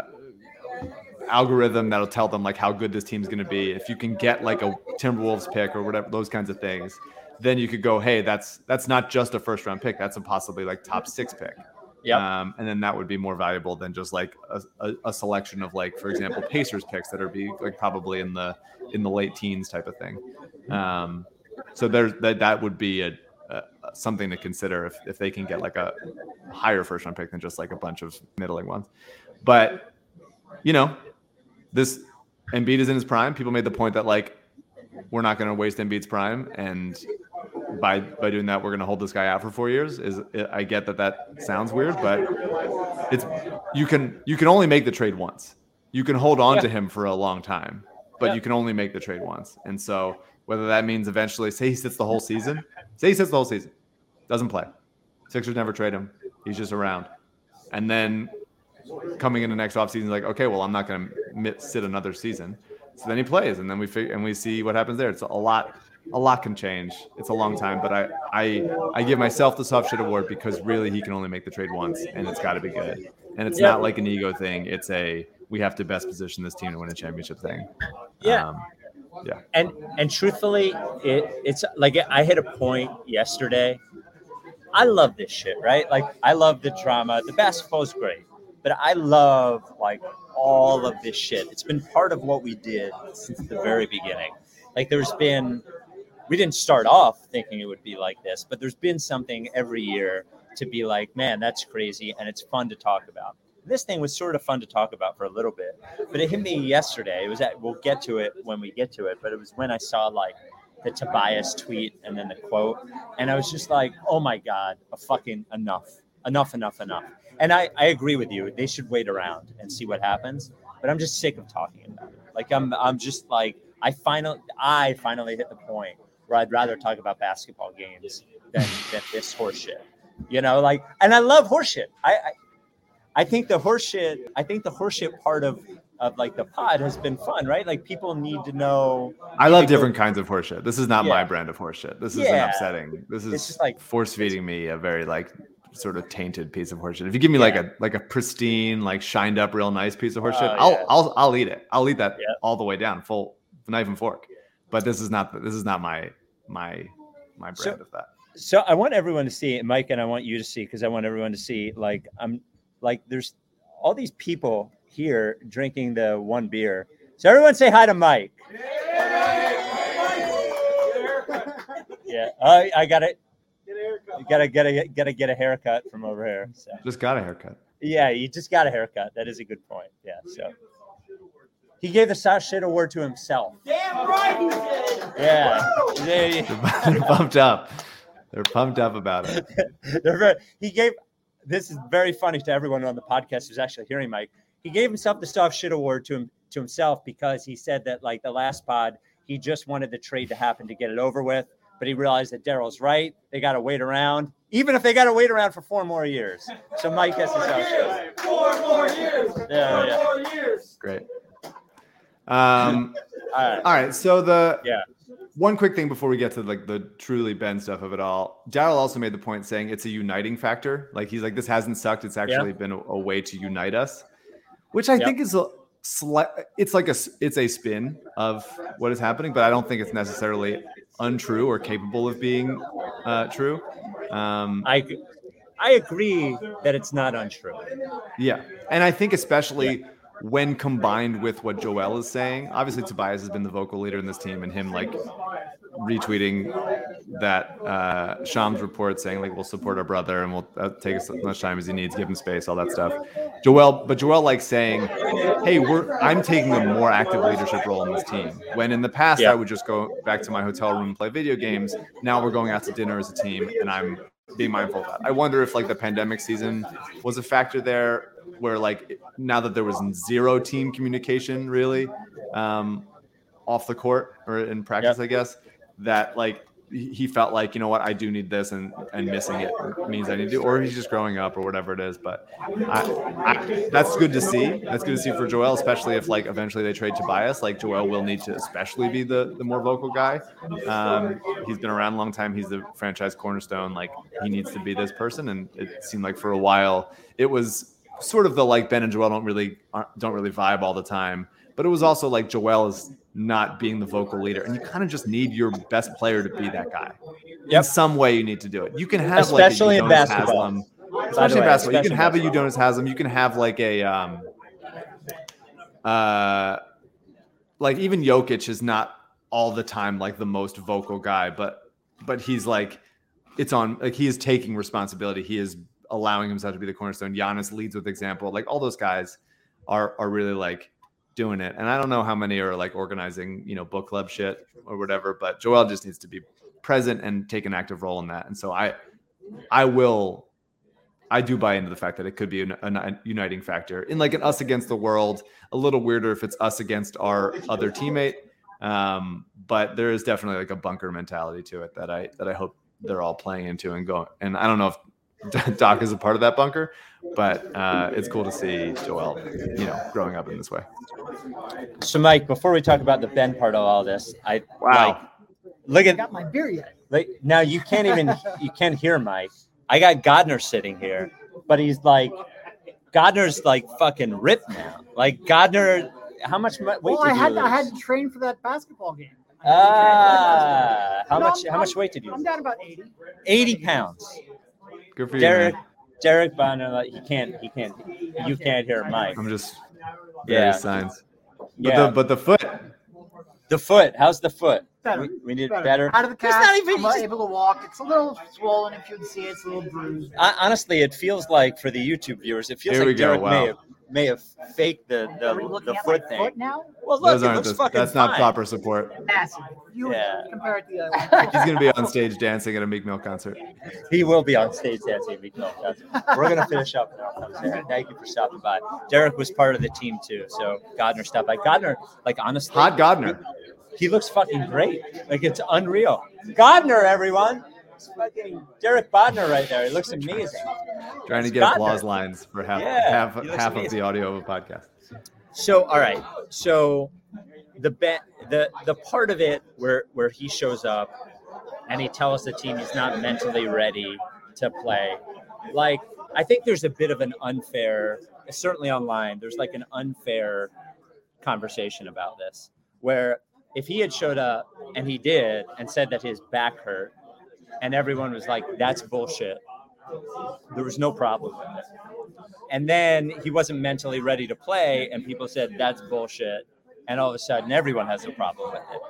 algorithm that'll tell them like how good this team's going to be. If you can get like a Timberwolves pick or whatever, those kinds of things, then you could go, hey, that's that's not just a first round pick. That's a possibly like top six pick. Yeah. Um, and then that would be more valuable than just like a, a, a selection of like, for example, Pacers picks that are be like probably in the in the late teens type of thing. Um, so there's that that would be a, a something to consider if if they can get like a higher first round pick than just like a bunch of middling ones. But you know, this Embiid is in his prime. People made the point that like we're not going to waste Embiid's prime, and by by doing that, we're going to hold this guy out for four years. Is I get that that sounds weird, but it's you can you can only make the trade once. You can hold on Yeah. to him for a long time, but Yeah. you can only make the trade once. And so whether that means eventually, say he sits the whole season, say he sits the whole season, doesn't play, Sixers never trade him. He's just around, and then coming into next offseason, like okay, well I'm not going to sit another season. So then he plays, and then we figure and we see what happens there. It's a lot. a lot can change. It's a long time, but I I I give myself the soft shit award because really he can only make the trade once, and it's got to be good. And it's Yeah. not like an ego thing. It's a we have to best position this team to win a championship thing. Yeah. Um, yeah. And and truthfully, it it's like I hit a point yesterday. I love this shit, right? Like I love the drama. The basketball is great, but I love like all of this shit. It's been part of what we did since the very beginning. Like there's been, we didn't start off thinking it would be like this, but there's been something every year to be like, man, that's crazy, and it's fun to talk about. This thing was sort of fun to talk about for a little bit, but it hit me yesterday. It was at, we'll get to it when we get to it, but it was when I saw like the Tobias tweet and then the quote, and I was just like, oh my God, a fucking enough, enough, enough, enough. And I, I agree with you. They should wait around and see what happens, but I'm just sick of talking about it. Like I'm, I'm just like, I finally, I finally hit the point where I'd rather talk about basketball games than, than this horseshit. You know, like, and I love horseshit. I, I, I think the horseshit, I think the horseshit part of, of like the pod has been fun, right? Like people need to know. I love different go, kinds of horseshit. This is not yeah. my brand of horseshit. This is yeah. an upsetting. This is it's just like force feeding me a very like sort of tainted piece of horseshit. If you give me yeah. like a like a pristine, like shined up, real nice piece of horseshit, uh, I'll yeah. I'll I'll eat it. I'll eat that yeah. all the way down, full knife and fork. But this is not this is not my my my brand so, of that. So I want everyone to see, Mike, and I want you to see, because I want everyone to see, like I'm like there's all these people here drinking the one beer. So everyone say hi to Mike. Yeah, I, I got it. You gotta get a gotta get a haircut from over here. So. Just got a haircut. Yeah, you just got a haircut. That is a good point. Yeah, so he gave the South Shit Award to himself. Damn right he did. Yeah, they, They're pumped up. They're pumped up about it. They're very, he gave. This is very funny to everyone on the podcast who's actually hearing Mike. He gave himself the Soft Shit Award to him to himself because he said that like the last pod, he just wanted the trade to happen to get it over with, but he realized that Daryl's right. They got to wait around, even if they got to wait around for four more years. So Mike gets his Soft Shit. Four more years. Yeah, four yeah. more years. Great. Um. All right. All right. So the Yeah. One quick thing before we get to like the truly Ben stuff of it all. Daryl also made the point saying it's a uniting factor. Like he's like, this hasn't sucked. It's actually Yeah. been a, a way to unite us, which I Yep. think is a slight. It's like a it's a spin of what is happening, but I don't think it's necessarily untrue or capable of being uh, true. Um, I I agree that it's not untrue. Yeah. And I think especially yeah. when combined with what Joel is saying, obviously Tobias has been the vocal leader in this team, and him like retweeting that uh, Shams report saying like, we'll support our brother and we'll uh, take as much time as he needs, give him space, all that stuff. Joel, but Joel like saying, hey, we're, I'm taking a more active leadership role in this team. When in the past yeah. I would just go back to my hotel room and play video games. Now we're going out to dinner as a team, and I'm being mindful of that. I wonder if like the pandemic season was a factor there, where like now that there was zero team communication really um, off the court or in practice, yep. I guess, that like he felt like, you know what, I do need this, and, and missing it means I need to, or he's just growing up or whatever it is. But I, I, that's good to see. That's good to see for Joel, especially if like eventually they trade Tobias. Like Joel will need to especially be the, the more vocal guy. Um, he's been around a long time. He's the franchise cornerstone. Like he needs to be this person. And it seemed like for a while it was sort of the like Ben and Joel don't really don't really vibe all the time. But it was also like Joel is not being the vocal leader, and you kind of just need your best player to be that guy. Yep. In some way, you need to do it. You can have especially like in basketball. Haslam, especially in basketball, you can have a Udonis Haslam. You can have like a um, uh, like even Jokic is not all the time like the most vocal guy, but but he's like it's on like he is taking responsibility. He is allowing himself to be the cornerstone. Giannis leads with example. Like all those guys are are really like doing it. And I don't know how many are like organizing, you know, book club shit or whatever, but Joel just needs to be present and take an active role in that. And so I, I will, I do buy into the fact that it could be a, a uniting factor in like an us against the world. A little weirder if it's us against our other teammate. Um, but there is definitely like a bunker mentality to it that I, that I hope they're all playing into and going. And I don't know if Doc is a part of that bunker, but uh, it's cool to see Joel, you know, growing up in this way. So, Mike, before we talk about the Ben part of all this, I wow, like, Look I at got my beer yet. like now you can't even you can't hear Mike. I got Godner sitting here, but he's like Godner's like fucking ripped now. Like Godner, how much weight Well, did I you had lose? I had to train for that basketball game. I had to train for that Ah, how No, much? I'm- How much I'm- weight did you I'm lose? down about eighty. Eighty pounds. Good for you, Derek, man. Derek Bonner, like, he can't, he can't, you can't hear Mike. I'm just Yeah. various signs. But Yeah, the but the foot. the foot. How's the foot? Better. We, we need Better. better. Out of the He's cast, not even- I'm he's- able to walk. It's a little swollen if you can see it. It's a little bruised. I, honestly, it feels like for the YouTube viewers, it feels Here we like go, Derek may wow. have may have faked the Are we the, looking the at foot my thing. foot now? Well, look, Those it aren't looks the, fucking that's not fine. proper support. Massive. You Yeah. compare it to the other one. He's gonna be on stage dancing at a Meek Mill concert. He will be on stage dancing at Meek Mill concert. We're gonna finish up and I'll come there. Thank you for stopping by. Derek was part of the team too, so Godner stopped by. Godner, like honestly, Hot Godner. he looks fucking great. Like it's unreal. Godner, everyone. It's fucking Derek Bodner right there. He looks amazing. Trying to get Godner. applause lines for half Yeah, half he looks half of amazing. the audio of a podcast. So all right. So the bet the the part of it where where he shows up and he tells the team he's not mentally ready to play. Like I think there's a bit of an unfair, certainly online, there's like an unfair conversation about this where if he had showed up and he did and said that his back hurt and everyone was like, that's bullshit, there was no problem with it. And then he wasn't mentally ready to play and people said, that's bullshit. And all of a sudden everyone has a problem with it.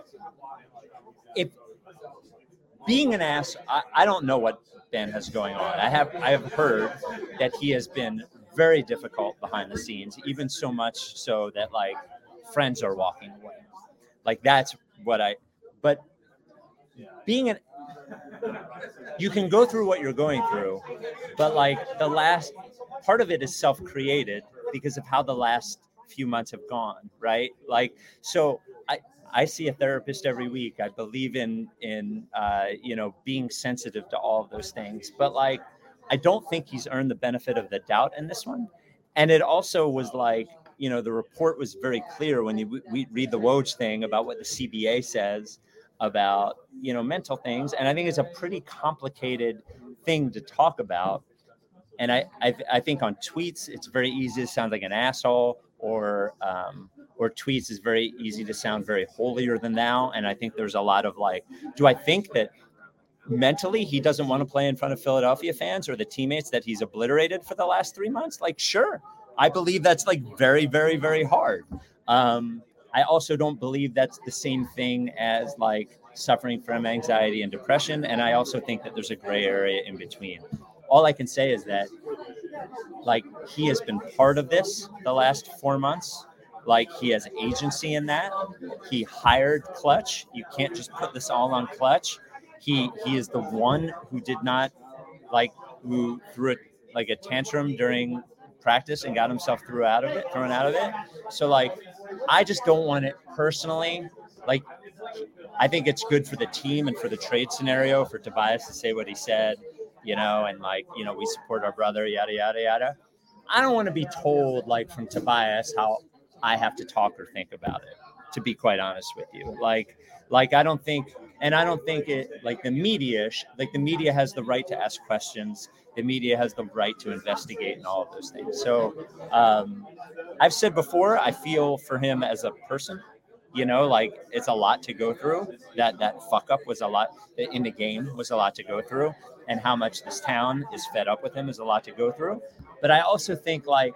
If being an ass, I, I don't know what Ben has going on. I have I have heard that he has been very difficult behind the scenes, even so much so that like friends are walking away. Like that's what I but being an you can go through what you're going through, but like the last part of it is self-created because of how the last few months have gone, right? Like so I I see a therapist every week. I believe in in uh, you know being sensitive to all of those things, but like I don't think he's earned the benefit of the doubt in this one. And it also was like you know the report was very clear when you we read the Woj thing about what the C B A says about you know mental things, and I think it's a pretty complicated thing to talk about. And I I, I think on tweets it's very easy to sound like an asshole, or um, or tweets is very easy to sound very holier than thou. And I think there's a lot of like, do I think that mentally he doesn't want to play in front of Philadelphia fans or the teammates that he's obliterated for the last three months? Like, sure, I believe that's like very, very, very hard. Um, I also don't believe that's the same thing as like suffering from anxiety and depression. And I also think that there's a gray area in between. All I can say is that like he has been part of this the last four months. Like he has agency in that. He hired Clutch. You can't just put this all on Clutch. He he is the one who did not like who threw it like a tantrum during practice and got himself threw out of it, thrown out of it. So like I just don't want it personally. Like I think it's good for the team and for the trade scenario for Tobias to say what he said, you know, and like, you know, we support our brother, yada, yada, yada. I don't want to be told like from Tobias how I have to talk or think about it, to be quite honest with you. Like, like I don't think, and I don't think it, like the media, like the media has the right to ask questions. The media has the right to investigate and all of those things. So um, I've said before, I feel for him as a person, you know, like it's a lot to go through. That, that fuck up was a lot in the game was a lot to go through, and how much this town is fed up with him is a lot to go through. But I also think like,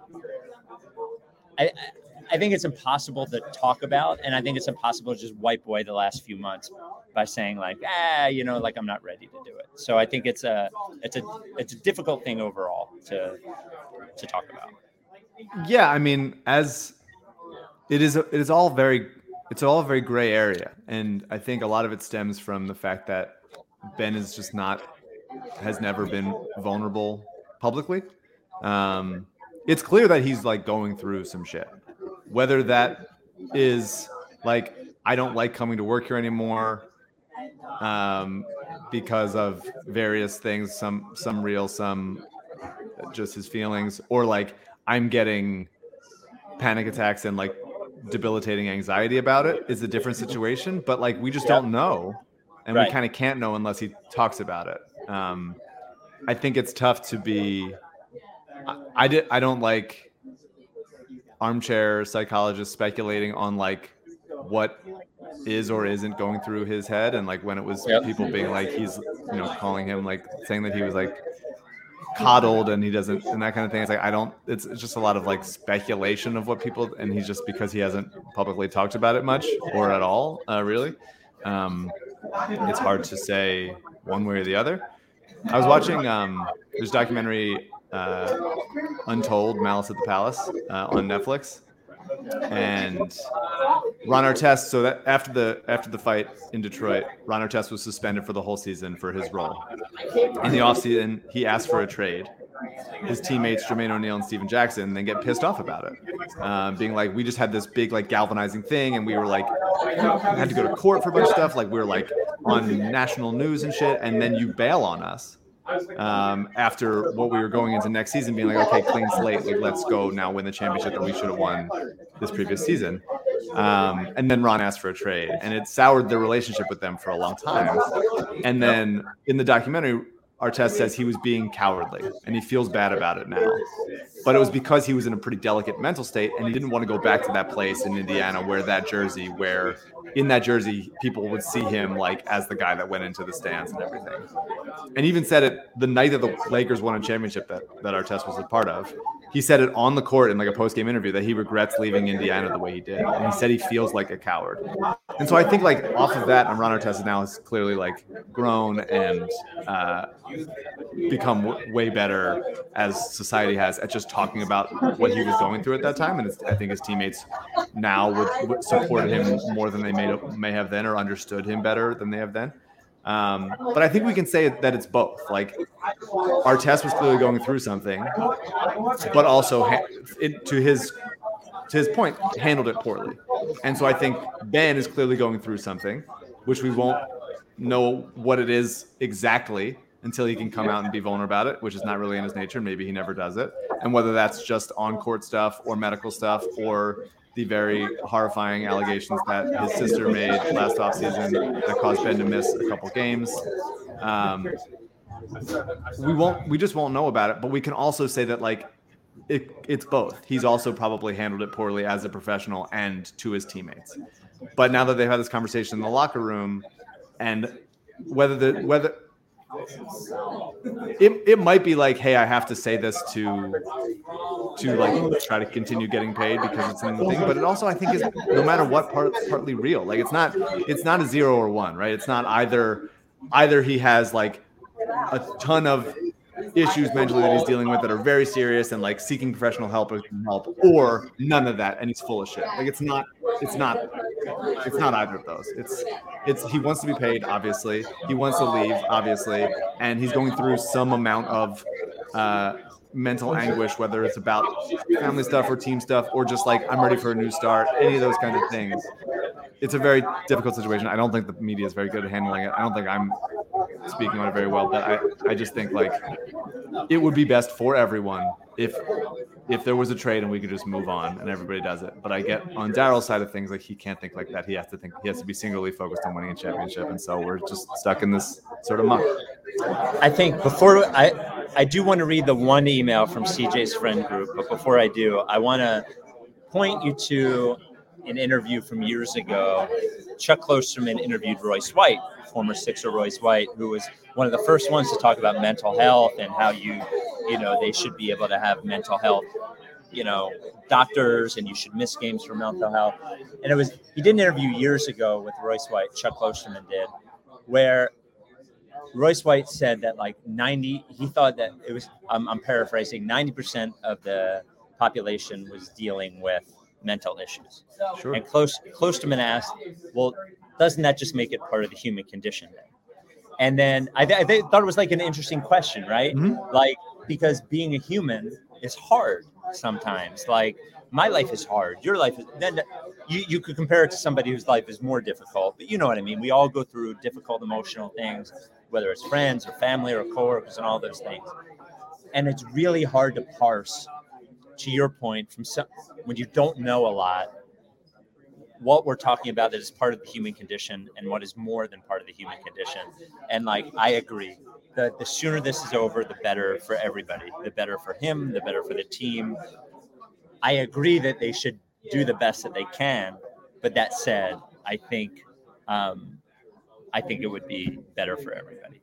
I, I think it's impossible to talk about, and I think it's impossible to just wipe away the last few months by saying like, ah, you know, like I'm not ready to do it. So I think it's a, it's a, it's a difficult thing overall to, to talk about. Yeah, I mean, as it is, it is all very, it's all a very gray area, and I think a lot of it stems from the fact that Ben is just not, has never been vulnerable publicly. Um, it's clear that he's like going through some shit. Whether that is like, I don't like coming to work here anymore um, because of various things, some some real, some just his feelings, or like I'm getting panic attacks and like debilitating anxiety about it is a different situation. But like we just Yeah. don't know and Right. we kind of can't know unless he talks about it. Um, I think it's tough to be. I, I did. I don't like armchair psychologists speculating on like what is or isn't going through his head, and like when it was Yep. people being like he's you know calling him like saying that he was like coddled and he doesn't and that kind of thing. It's like I don't. It's, it's just a lot of like speculation of what people, and he's just because he hasn't publicly talked about it much or at all, uh, really. Um, it's hard to say one way or the other. I was watching um, there's a documentary uh, Untold Malice at the Palace uh, on Netflix, and Ron Artest. So that after the after the fight in Detroit, Ron Artest was suspended for the whole season for his role. In the offseason, he asked for a trade. His teammates Jermaine O'Neal and Steven Jackson then get pissed off about it, um, being like, "We just had this big like galvanizing thing, and we were like had to go to court for a bunch of stuff. Like we were like on national news and shit, and then you bail on us." Um, after what we were going into next season, being like, okay, clean slate, like let's go now win the championship that we should have won this previous season. Um, and then Ron asked for a trade, and it soured their relationship with them for a long time. And then in the documentary, Artest says he was being cowardly, and he feels bad about it now. But it was because he was in a pretty delicate mental state, and he didn't want to go back to that place in Indiana where that jersey, where in that jersey, people would see him like as the guy that went into the stands and everything. And even said it the night that the Lakers won a championship that, that Artest was a part of. He said it on the court in like a post-game interview that he regrets leaving Indiana the way he did. And he said he feels like a coward. And so I think like off of that, and Ron Artest now has clearly like grown and uh, become w- way better as society has at just talking about what he was going through at that time. And it's, I think his teammates now would, would support him more than they may, may have then, or understood him better than they have then. Um, but I think we can say that it's both. Like Artest was clearly going through something, but also ha- it, to his to his point, handled it poorly. And so I think Ben is clearly going through something, which we won't know what it is exactly until he can come out and be vulnerable about it, which is not really in his nature. Maybe he never does it. And whether that's just on-court stuff or medical stuff or the very horrifying allegations that his sister made last offseason that caused Ben to miss a couple games. Um, we won't, we just won't know about it, but we can also say that like it, it's both. He's also probably handled it poorly as a professional and to his teammates. But now that they've had this conversation in the locker room, and whether the whether it it might be like, hey, I have to say this to to like try to continue getting paid because it's in the thing. But it also, I think, is no matter what part partly real. Like it's not it's not a zero or one, right? It's not either either he has like a ton of issues mentally that he's dealing with that are very serious and like seeking professional help or help, or none of that and he's full of shit. Like it's not it's not it's not either of those. It's it's he wants to be paid, obviously. He wants to leave, obviously, and he's going through some amount of uh mental anguish, whether it's about family stuff or team stuff or just like I'm ready for a new start, any of those kind of things. It's a very difficult situation. I don't think the media is very good at handling it. I don't think I'm speaking on it very well, but I, I just think like it would be best for everyone if if there was a trade and we could just move on and everybody does it. But I get on Daryl's side of things, like he can't think like that. He has to think he has to be singularly focused on winning a championship, and so we're just stuck in this sort of muck. I think before I I do want to read the one email from C J's friend group, but before I do, I want to point you to an interview from years ago. Chuck Klosterman interviewed Royce White, former Sixer Royce White, who was one of the first ones to talk about mental health and how you, you know, they should be able to have mental health, you know, doctors, and you should miss games for mental health. And it was, he did an interview years ago with Royce White, Chuck Klosterman did, where Royce White said that like ninety, he thought that it was, I'm, I'm paraphrasing, ninety percent of the population was dealing with mental issues. Sure. And Close, Klosterman asked, well, doesn't that just make it part of the human condition then? And then I, th- I th- thought it was like an interesting question, right? Mm-hmm. Like, because being a human is hard sometimes. Like, my life is hard. Your life is, then you, you could compare it to somebody whose life is more difficult, but you know what I mean? We all go through difficult emotional things, whether it's friends or family or coworkers and all those things. And it's really hard to parse, to your point, from some, when you don't know a lot, what we're talking about that is part of the human condition and what is more than part of the human condition. And like, I agree. The, the sooner this is over, the better for everybody. The better for him, the better for the team. I agree that they should do the best that they can. But that said, I think um, I think it would be better for everybody.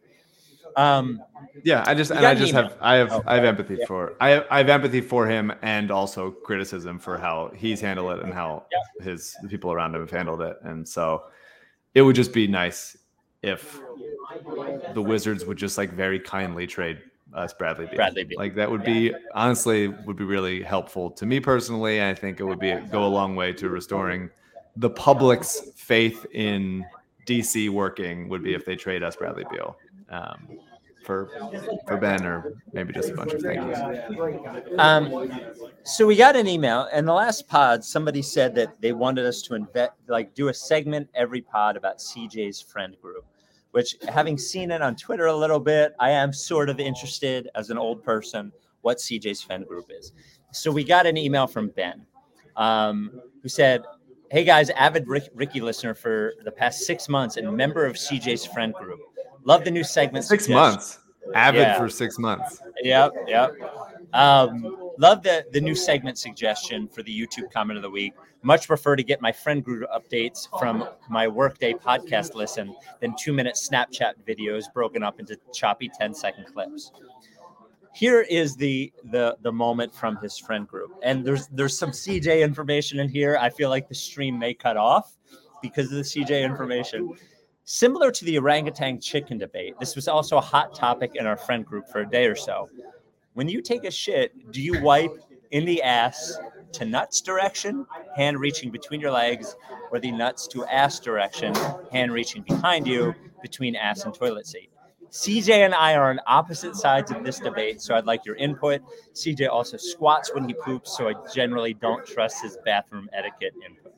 Um, yeah, I just you and got I an just email. have I have Oh, I have empathy yeah. for I have, I have empathy for him and also criticism for how he's handled it and how Yeah. his the people around him have handled it. And so it would just be nice if the Wizards would just like very kindly trade us Bradley Beal. Bradley Beal. Like that would be honestly would be really helpful to me personally. I think it would be go a long way to restoring the public's faith in D C working would be if they trade us Bradley Beal um, for for Ben or maybe just a bunch of thank yous. Um, so we got an email, and the last pod, somebody said that they wanted us to invest, like do a segment every pod about C J's friend group, which having seen it on Twitter a little bit, I am sort of interested as an old person what C J's friend group is. So we got an email from Ben um, who said, hey guys, avid Rick, Ricky listener for the past six months and member of C J's friend group. Love the new segment. Six suggestion. months. Avid Yeah. for six months. Yep, yep. Um, love the, the new segment suggestion for the YouTube comment of the week. Much prefer to get my friend group updates from my Workday podcast listen than two-minute Snapchat videos broken up into choppy ten-second clips. Here is the the the moment from his friend group, and there's there's some C J information in here. I feel like the stream may cut off because of the C J information. Similar to the orangutan chicken debate, this was also a hot topic in our friend group for a day or so. When you take a shit, do you wipe in the ass to nuts direction, hand reaching between your legs, or the nuts to ass direction, hand reaching behind you between ass and toilet seat? C J and I are on opposite sides of this debate, so I'd like your input. C J also squats when he poops, so I generally don't trust his bathroom etiquette input.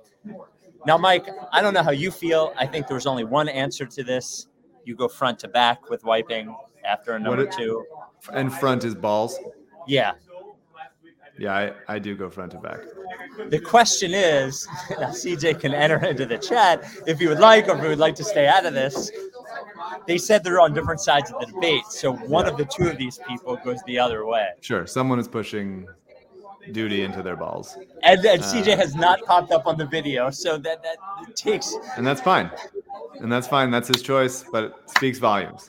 Now, Mike, I don't know how you feel. I think there's only one answer to this. You go front to back with wiping after a number What it- two. And front is balls. Yeah. Yeah, I, I do go front to back. The question is, now C J can enter into the chat if he would like, or if he would like to stay out of this. They said they're on different sides of the debate, so one of the two of these people goes the other way. Sure, someone is pushing duty into their balls. And, and C J Uh, has not popped up on the video, so that, that takes... And that's fine. And that's fine. That's his choice, but it speaks volumes.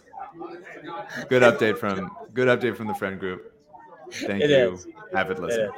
Good update from good update from the friend group. Thank It you, is. avid listener.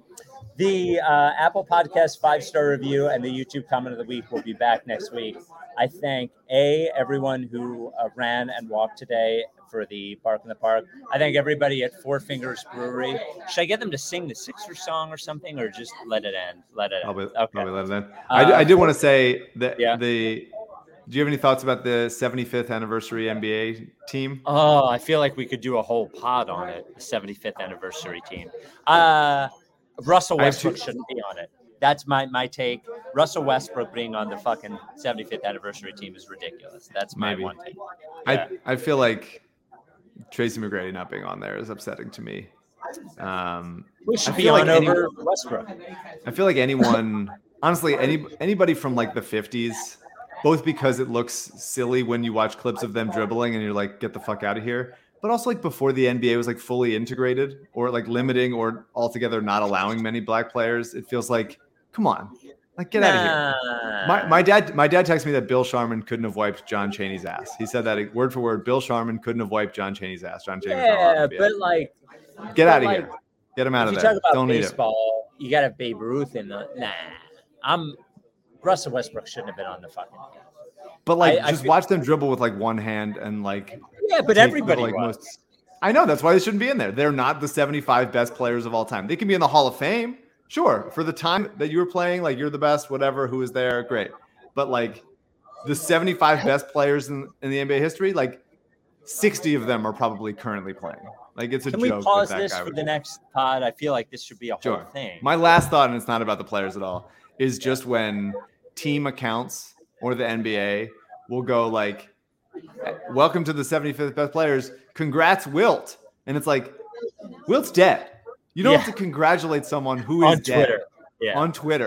The uh, Apple Podcast five-star review and the YouTube comment of the week will be back next week. I thank, A, everyone who uh, ran and walked today for the Bark in the Park. I thank everybody at Four Fingers Brewery. Should I get them to sing the Sixers song or something, or just let it end? Let it Probably, end. Okay. probably let it in. I, d- Uh, I did want to say that yeah. the. Do you have any thoughts about the seventy-fifth anniversary N B A team? Oh, I feel like we could do a whole pod on it, the seventy-fifth anniversary team. Uh, Russell I have Westbrook two- shouldn't be on it. That's my, my take. Russell Westbrook being on the fucking seventy-fifth anniversary team is ridiculous. That's my Maybe. one take. Yeah. I I feel like Tracy McGrady not being on there is upsetting to me. Um, We should I be feel on like any- over Westbrook. I feel like anyone, honestly, any anybody from like the fifties, both because it looks silly when you watch clips of them dribbling and you're like, get the fuck out of here. But also like before the N B A was like fully integrated or like limiting or altogether not allowing many black players. It feels like, come on, like get out of here. My, my dad, my dad texted me that Bill Sharman couldn't have wiped John Chaney's ass. He said that word for word. Bill Sharman couldn't have wiped John Chaney's ass. John Chaney was not allowed Yeah, to be but in. like, Get but out of like, here. Get him out if of you there. talk about Don't need it. baseball, you got to have Babe Ruth in the. Nah, I'm Russell Westbrook shouldn't have been on the fucking. But like, I- I just feel- watch them dribble with like one hand and like. Yeah, but take, everybody like, was. most- I know that's why they shouldn't be in there. They're not the seventy-five best players of all time. They can be in the Hall of Fame, sure. For the time that you were playing, like you're the best, whatever. Who was there, great. But like the seventy-five best players in, in the N B A history, like sixty of them are probably currently playing. Like it's a Can joke. we pause that that this guy for would the be. next pod? I feel like this should be a whole Sure. thing. My last thought, and it's not about the players at all, is just when team accounts or the N B A will go like, welcome to the seventy-fifth best players. Congrats, Wilt. And it's like, Wilt's dead. You don't Yeah. have to congratulate someone who is on dead Twitter. Yeah. on Twitter.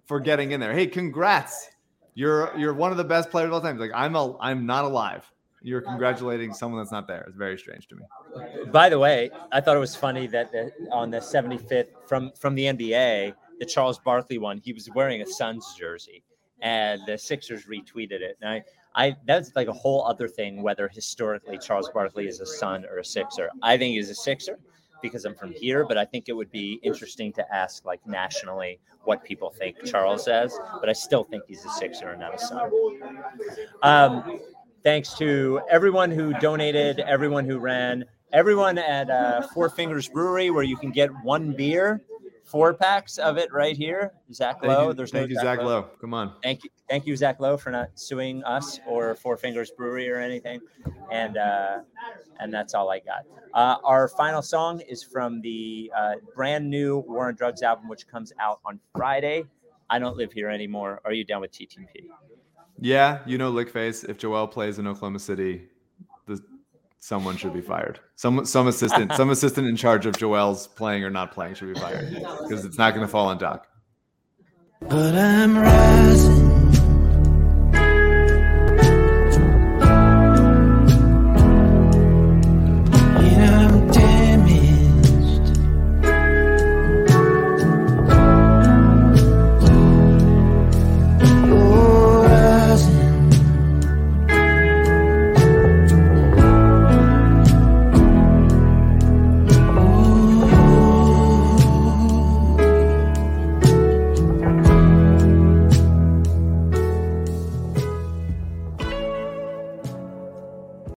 for getting in there. Hey, congrats. You're you're one of the best players of all time. Like I'm a I'm not alive. You're congratulating someone that's not there. It's very strange to me. By the way, I thought it was funny that the, on the seventy-fifth from from the N B A, the Charles Barkley one, he was wearing a Suns jersey, and the Sixers retweeted it. And I, I that's like a whole other thing, whether historically Charles Barkley is a Sun or a Sixer. I think he's a Sixer because I'm from here, but I think it would be interesting to ask like nationally what people think Charles says. But I still think he's a Sixer and not a Sun. Um, thanks to everyone who donated, everyone who ran, everyone at uh, Four Fingers Brewery, where you can get one beer, four packs of it right here. Zach Thank Lowe. you, There's thank no you, Zach Lowe. Lowe. Come on. Thank you, thank you, Zach Lowe, for not suing us or Four Fingers Brewery or anything. And uh, and that's all I got. Uh, our final song is from the uh, brand new War on Drugs album, which comes out on Friday. I Don't Live Here Anymore. Are you down with T T P? Yeah, you know, Lickface. If Joel plays in Oklahoma City, the, someone should be fired. Some some assistant, some assistant in charge of Joel's playing or not playing should be fired because it's not going to fall on Doc. But I'm rising.